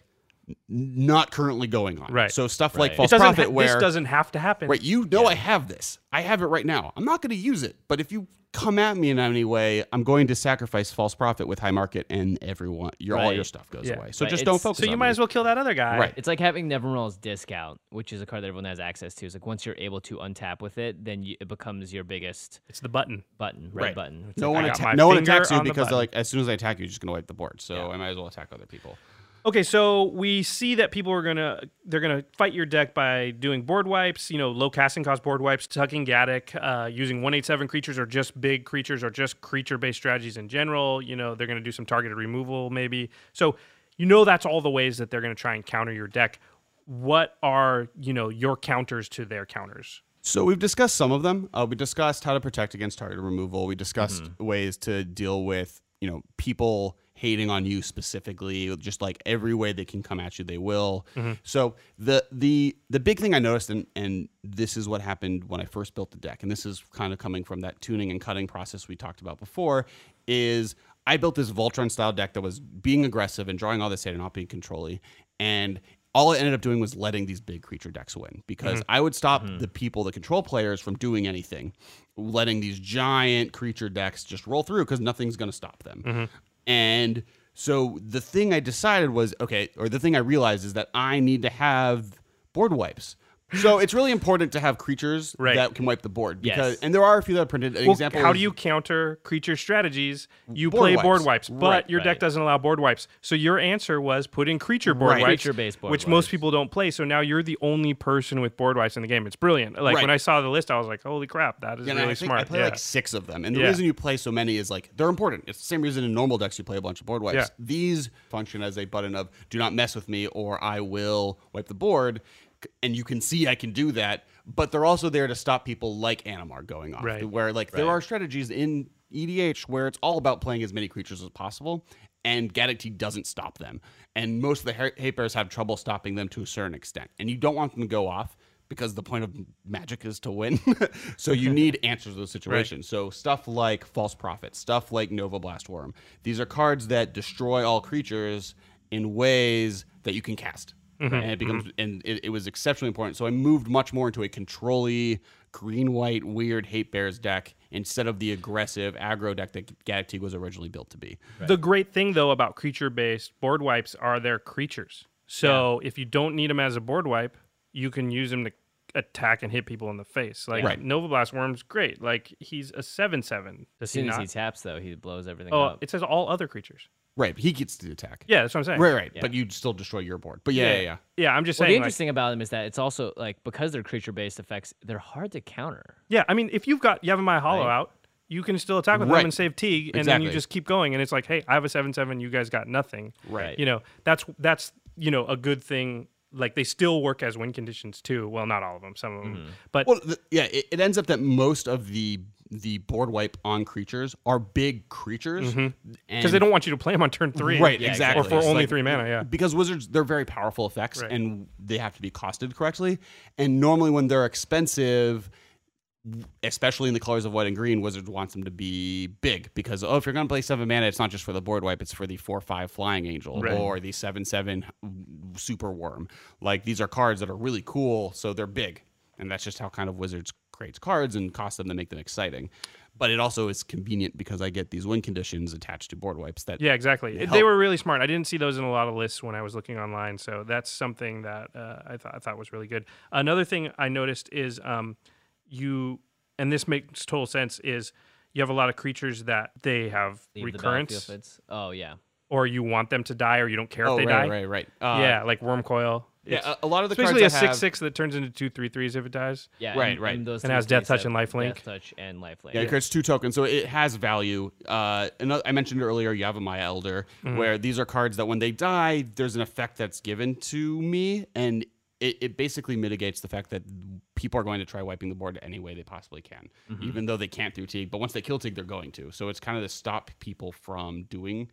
not currently going on. Right. So stuff like Right. false It doesn't. profit, Ha- where this doesn't have to happen. right, you know I have this. I have it right now. I'm not going to use it, but if you come at me in any way, I'm going to sacrifice false profit with high market, and everyone, your all Right. your stuff goes Yeah. away. So Right. just It's- don't focus. So you on might me. as well kill that other guy. Right. It's like having Nevermoral's Discount, which is a card that everyone has access to. It's like once you're able to untap with it, then you, it becomes your biggest It's the button. button, red Right. button. It's No like, one, I got atta- my no one finger attacks you on the because button. like as soon as I attack you, you're just going to wipe the board. So Yeah. I might as well attack other people. Okay, so we see that people are gonna they're gonna fight your deck by doing board wipes, you know, low casting cost board wipes, tucking Gaddock, uh, using one eighty-seven creatures or just big creatures or just creature based strategies in general. You know, they're gonna do some targeted removal maybe. So you know that's all the ways that they're gonna try and counter your deck. What are you know your counters to their counters? So we've discussed some of them. Uh, we discussed how to protect against target removal. We discussed Mm-hmm. ways to deal with, you know, people hating on you specifically, just like every way they can come at you, they will. Mm-hmm. So the the the big thing I noticed, and and this is what happened when I first built the deck, and this is kind of coming from that tuning and cutting process we talked about before, is I built this Voltron style deck that was being aggressive and drawing all this data, not being controlly, and all it ended up doing was letting these big creature decks win because I would stop the people, the control players, from doing anything, letting these giant creature decks just roll through because nothing's going to stop them. And so the thing I decided was, okay, or the thing I realized is that I need to have board wipes. So it's really important to have creatures Right. that can wipe the board because, Yes. and there are a few that are printed. An Well, example how is- do you counter creature strategies? You Board play wipes. board wipes, but Right, your deck right. doesn't allow board wipes. So your answer was put in creature board Right. wipes, Creature-based board which most wipes. people don't play. So now you're the only person with board wipes in the game. It's brilliant. Like Right. when I saw the list, I was like, "Holy crap, that is Yeah, and really I think smart." I play yeah. like six of them, and the Yeah. reason you play so many is like they're important. It's the same reason in normal decks you play a bunch of board wipes. Yeah. These function as a button of "Do not mess with me," or "I will wipe the board," and you can see I can do that. But they're also there to stop people like Animar going off, Right. where like there Right. are strategies in E D H where it's all about playing as many creatures as possible, and Gaddock T doesn't stop them. And most of the ha- hate bears have trouble stopping them to a certain extent, and you don't want them to go off because the point of Magic is to win. So you need answers to those situations. So stuff like False Prophet, stuff like Nova Blast Worm. These are cards that destroy all creatures in ways that you can cast. And it becomes and it, it was exceptionally important. So I moved much more into a control-y, green-white, weird hate bears deck instead of the aggressive aggro deck that Gaddock T was originally built to be. The great thing though about creature-based board wipes are their creatures. So if you don't need them as a board wipe, you can use them to attack and hit people in the face. Like Right. Nova Blast Worm's great. Like he's a seven seven. as Does he soon as not? he taps, though, he blows everything Oh, up. it says all other creatures. Right, he gets to attack. Yeah, that's what I'm saying. Right, right. But you still destroy your board. But yeah, yeah, yeah. Yeah, I'm just Well, the saying. Like, interesting about them is that it's also like because they're creature-based effects, they're hard to counter. yeah, I mean, if you've got Yavimaya Hollow Right. out, you can still attack with Right. them and save Teague, and then you Exactly. just keep going. And it's like, hey, I have a seven seven. You guys got nothing. Right. You know, that's that's you know a good thing. Like they still work as win conditions too. Well, not all of them. Some of them. But Well, the, yeah, it, it ends up that most of the the board wipe on creatures are big creatures because they don't want you to play them on turn three, Right, Yeah, exactly. or for It's only like- three mana. Yeah. Because wizards, they're very powerful effects, Right. and they have to be costed correctly. And normally, when they're expensive, especially in the colors of white and green, wizards wants them to be big because oh, if you're going to play seven mana, it's not just for the board wipe; it's for the four five flying angel Right. or the seven seven super worm. Like these are cards that are really cool, so they're big, and that's just how kind of wizards creates cards and cost them to make them exciting. But it also is convenient because I get these win conditions attached to board wipes that Yeah, exactly. help. They were really smart. I didn't see those in a lot of lists when I was looking online, so that's something that uh, I thought I thought was really good. Another thing I noticed is um, you, and this makes total sense, is you have a lot of creatures that they have Leave the recurrence, battlefield fits. Oh yeah. or you want them to die, or you don't care Oh, if they right, die. right, right. Uh, yeah, like Worm Coil. Yeah, It's- a, a lot of the it's basically a cards I have, six six that turns into two three threes if it dies. Yeah. Right, and, right. And, those And three has Death things Touch have and Lifelink. Death Touch and Lifelink. Yeah, it creates two tokens, so it has value. Uh, another, I mentioned earlier Yavimaya Elder, Mm-hmm. where these are cards that when they die, there's an effect that's given to me, and it, it basically mitigates the fact that people are going to try wiping the board any way they possibly can, Mm-hmm. even though they can't through Teague. But once they kill Teague, they're going to. So it's kind of to stop people from doing.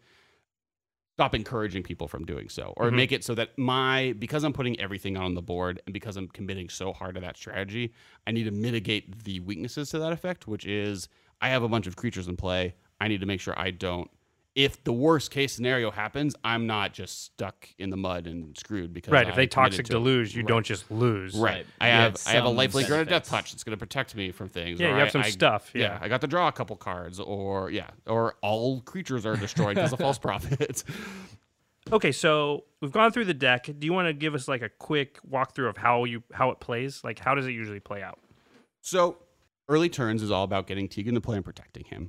Stop encouraging people from doing so, or Mhm. make it so that my because I'm putting everything on the board and because I'm committing so hard to that strategy, I need to mitigate the weaknesses to that effect, which is I have a bunch of creatures in play. I need to make sure I don't if the worst case scenario happens, I'm not just stuck in the mud and screwed because Right. If I they committed toxic to it. deluge, you Right. don't just lose. Right. Right. I You have had I have a some lifelink or a death benefits. touch that's going to protect me from things. Yeah, or you have I- some I- stuff, yeah. I got to draw a couple cards, or yeah, or all creatures are destroyed because of false prophets. Okay, so we've gone through the deck. Do you want to give us like a quick walkthrough of how you how it plays? Like, how does it usually play out? So early turns is all about getting Tegan to play and protecting him.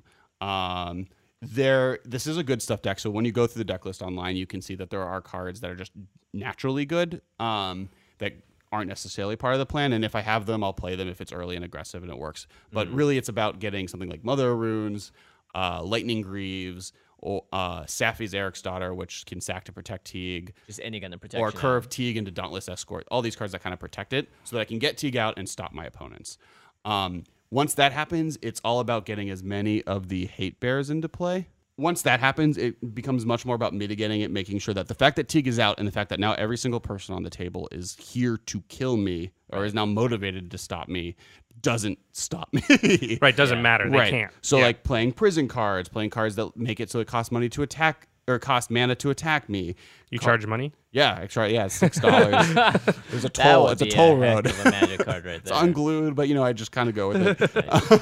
Um, there, this is a good stuff deck. So when you go through the deck list online, you can see that there are cards that are just naturally good um, that aren't necessarily part of the plan. And if I have them, I'll play them if it's early and aggressive and it works. But really, it's about getting something like Mother of Runes, uh, Lightning Greaves, or uh, Safi's Eric's Daughter, which can sack to protect Teague. Just any kind of protection. Or curve Teague into Dauntless Escort. All these cards that kind of protect it so that I can get Teague out and stop my opponents. Um, once that happens, it's all about getting as many of the hate bears into play. Once that happens, it becomes much more about mitigating it, making sure that the fact that Teague is out and the fact that now every single person on the table is here to kill me or is now motivated to stop me doesn't stop me. Right, doesn't matter. They Right. can't. So Yeah. like playing prison cards, playing cards that make it so it costs money to attack or cost mana to attack me. you Ca- charge money. Yeah, I try. Yeah, it's six dollars. There's a That toll. would It's a be toll heck road. of a magic card right It's there. unglued, but you know I just kind of go with it.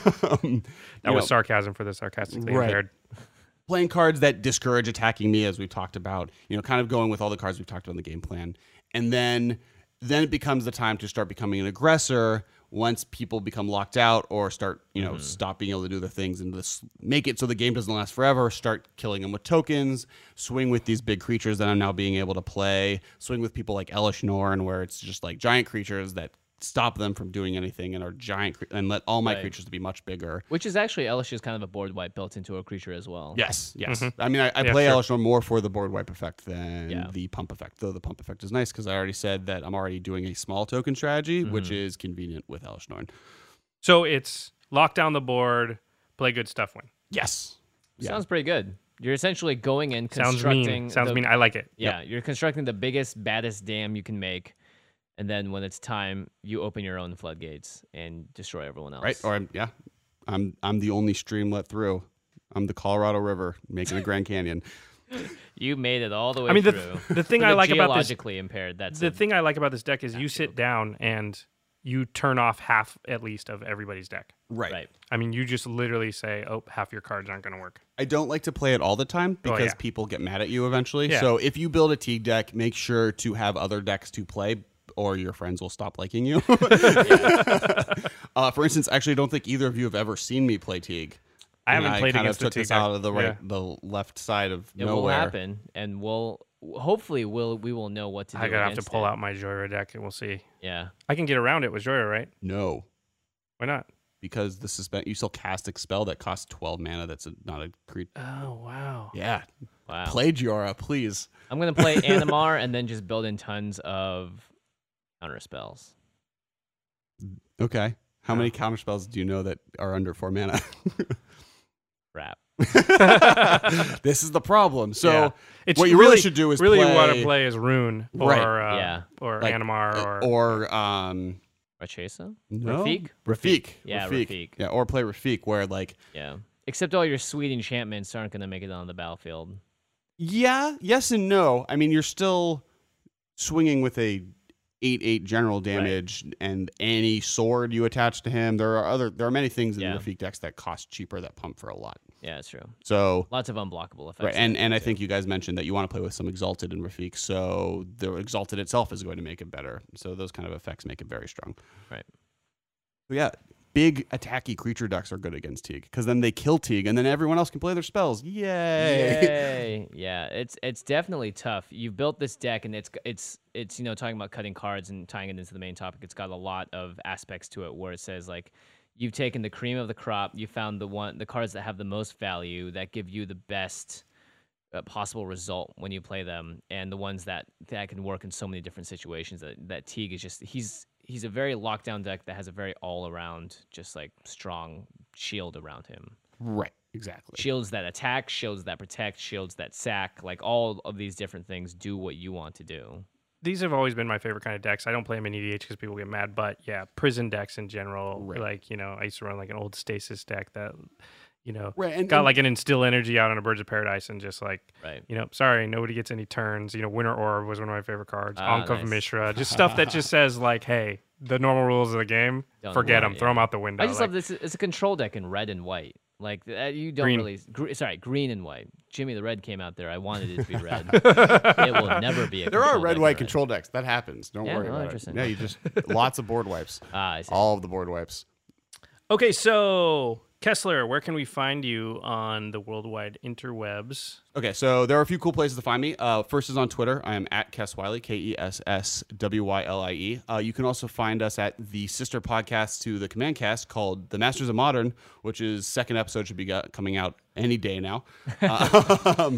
um, That you was know, sarcasm for the sarcastically Right. impaired. playing cards that discourage attacking me, as we've talked about. You know, kind of going with all the cards we've talked about in the game plan, and then then it becomes the time to start becoming an aggressor. Once people become locked out or start, you know, stop being able to do their things and this, make it so the game doesn't last forever, start killing them with tokens, swing with these big creatures that I'm now being able to play, swing with people like Elish Norn, where it's just like giant creatures that stop them from doing anything and are giant cre- and let all my Right. creatures to be much bigger. Which is actually Elish is kind of a board wipe built into a creature as well. Yes, yes. I mean, I, I Yeah, play sure. Elish Norn more for the board wipe effect than Yeah. the pump effect, though the pump effect is nice because I already said that I'm already doing a small token strategy, which Mm-hmm. is convenient with Elish Norn. So it's lock down the board, play good stuff, win. Yes. Yeah. Sounds pretty good. You're essentially going in Sounds constructing. mean. Sounds the- mean. I like it. Yeah, you're constructing the biggest, baddest dam you can make, and then when it's time, you open your own floodgates and destroy everyone else. Right? Or I'm, yeah, I'm I'm the only stream let through. I'm the Colorado River making a Grand Canyon. You made it all the way I mean, the, through. the thing For I the like about this, geologically impaired. That's the a- thing I like about this deck is you sit down and you turn off half at least of everybody's deck. Right. right. I mean, you just literally say, "Oh, half your cards aren't going to work." I don't like to play it all the time because Oh, yeah. people get mad at you eventually. Yeah. So if you build a Teague deck, make sure to have other decks to play, or your friends will stop liking you. uh, for instance, actually, I don't think either of you have ever seen me play Teague. I And haven't played kind against of took the this Teague out deck. of the right, Yeah. the left side of It nowhere. will happen, and we'll hopefully we'll we will know what to do. I gotta have to against pull it. out my Joyra deck, and we'll see. Yeah. I can get around it with Joyra, right? No, Why not? because the suspend you still cast a spell that costs twelve mana. That's a, not a creature. Oh wow! Yeah, Wow. play Giora, please. I'm gonna play Animar and then just build in tons of counter spells. Okay. How Oh. many counter spells do you know that are under four mana? Crap. This is the problem. So Yeah. It's what you really, should do is really play, want to play as Rune or Right. uh, Yeah. or like, Animar uh, or, or um Rachesa? no? Rafik? Rafik. Yeah, Rafik. Rafik. Yeah, or play Rafik where like Yeah. Except all your sweet enchantments aren't gonna make it on the battlefield. yeah, yes and no. I mean, you're still swinging with a eight eight general damage and any sword you attach to him. There are other there are many things in Yeah. the Rafik decks that cost cheaper that pump for a lot. Yeah, that's true. So Lots of unblockable effects. right, and and I too. think you guys mentioned that you want to play with some Exalted and Rafik, so the Exalted itself is going to make it better. So those kind of effects make it very strong. Right. So yeah, big attacky creature decks are good against Teague because then they kill Teague and then everyone else can play their spells. Yay! Yay. Yeah, it's it's definitely tough. You've built this deck, and it's it's it's you know talking about cutting cards and tying it into the main topic. It's got a lot of aspects to it where it says like you've taken the cream of the crop. You found the one the cards that have the most value that give you the best uh, possible result when you play them, and the ones that that can work in so many different situations. That that Teague is just he's he's a very lockdown deck that has a very all around just like strong shield around him. Right, exactly. Shields that attack, shields that protect, shields that sack, like all of these different things do what you want to do. these have always been my favorite kind of decks. I don't play them in E D H because people get mad, but yeah, prison decks in general. Right. Like, you know, I used to run like an old Stasis deck that, you know, Right, and- got and- like an instill energy out on a Birds of Paradise and just like, Right. you know, sorry, nobody gets any turns. You know, Winter Orb was one of my favorite cards. Ah, Ankh of nice. Mishra, just stuff that just says like, hey, the normal rules of the game, Don't forget worry, them, throw yeah. them out the window. I just like, love this. It's a control deck in red and white. Like uh, you don't Green. really. Gr- sorry, green and white. Jimmy the Red came out there. I wanted it to be red. It will never be a. There are control deck red in white control decks. That happens. Don't Yeah? worry Oh, about it. interesting. Yeah, you just lots of board wipes. Ah, I see. All of the board wipes. Okay, so Kessler, where can we find you on the worldwide interwebs? Okay, so there are a few cool places to find me. Uh, first is on Twitter. I am at Kess Wiley, K E S S W Y L I E. Uh, you can also find us at the sister podcast to the Command Cast called The Masters of Modern, which is second episode should be got, coming out any day now. um,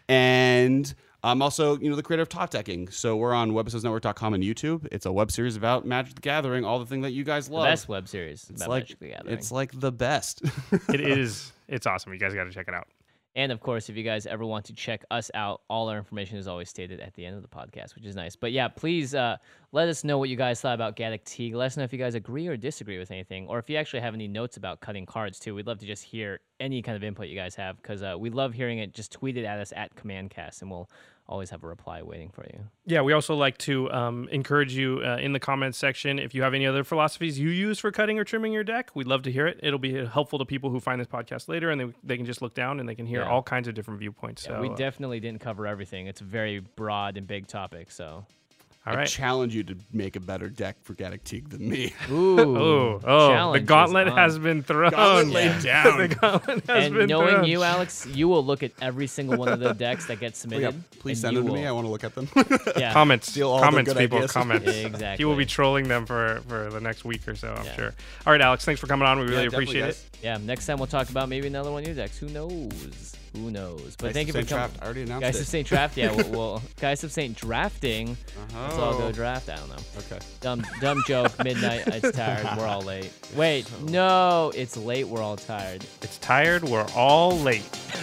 and I'm also, you know, the creator of Top Decking. So we're on webisodes network dot com and YouTube. It's a web series about Magic the Gathering, all the thing that you guys The love. best web series It's about like Magic the Gathering. it's like the best. It is. It's awesome. You guys got to check it out. And of course, if you guys ever want to check us out, all our information is always stated at the end of the podcast, which is nice. But yeah, please uh, let us know what you guys thought about Gaddock Teague. Let us know if you guys agree or disagree with anything, or if you actually have any notes about cutting cards too. We'd love to just hear any kind of input you guys have, because uh, we love hearing it. Just tweet it at us at CommandCast, and we'll always have a reply waiting for you. Yeah, we also like to um, encourage you uh, in the comments section. If you have any other philosophies you use for cutting or trimming your deck, we'd love to hear it. It'll be helpful to people who find this podcast later, and they, they can just look down and they can hear Yeah. all kinds of different viewpoints. Yeah, so, we uh, definitely didn't cover everything. It's a very broad and big topic, so. all I right. challenge you to make a better deck for Gaddock Teague than me. Ooh, Oh, oh, the challenge is gauntlet on. has been thrown. Gauntlet laid down. the gauntlet has And been knowing thrown. you, Alex, you will look at every single one of the decks that gets Oh, yeah, submitted. please and send you them to me. I will- want to look at them. Yeah, Comments, Steal all the comments, good people, ideas. comments. exactly. He will be trolling them for, for the next week or so, I'm Yeah. sure. All right, Alex, thanks for coming on. We really Yeah, definitely, appreciate guys. it. Yeah, next time we'll talk about maybe another one of your decks. Who knows? Who knows? But Guys thank you of for Saint coming. Draft. I already announced Guys it. of Saint Draft, yeah. We'll, we'll Guys of Saint Drafting. Let's all go Oh. draft. I don't know. Okay. Dumb, dumb joke. Midnight. It's tired. We're all late. Wait, no, it's late. We're all tired. It's tired. We're all late.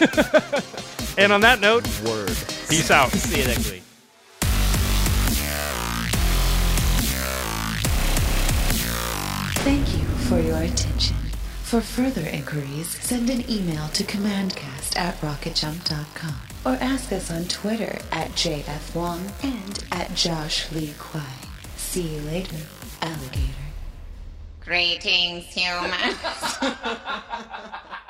And on that note, Word. peace out. See you next week. Thank you for your attention. For further inquiries, send an email to commandcast at rocket jump dot com or ask us on Twitter at J F Wong and at Josh Lee Kwai. See you later, alligator. Greetings, humans.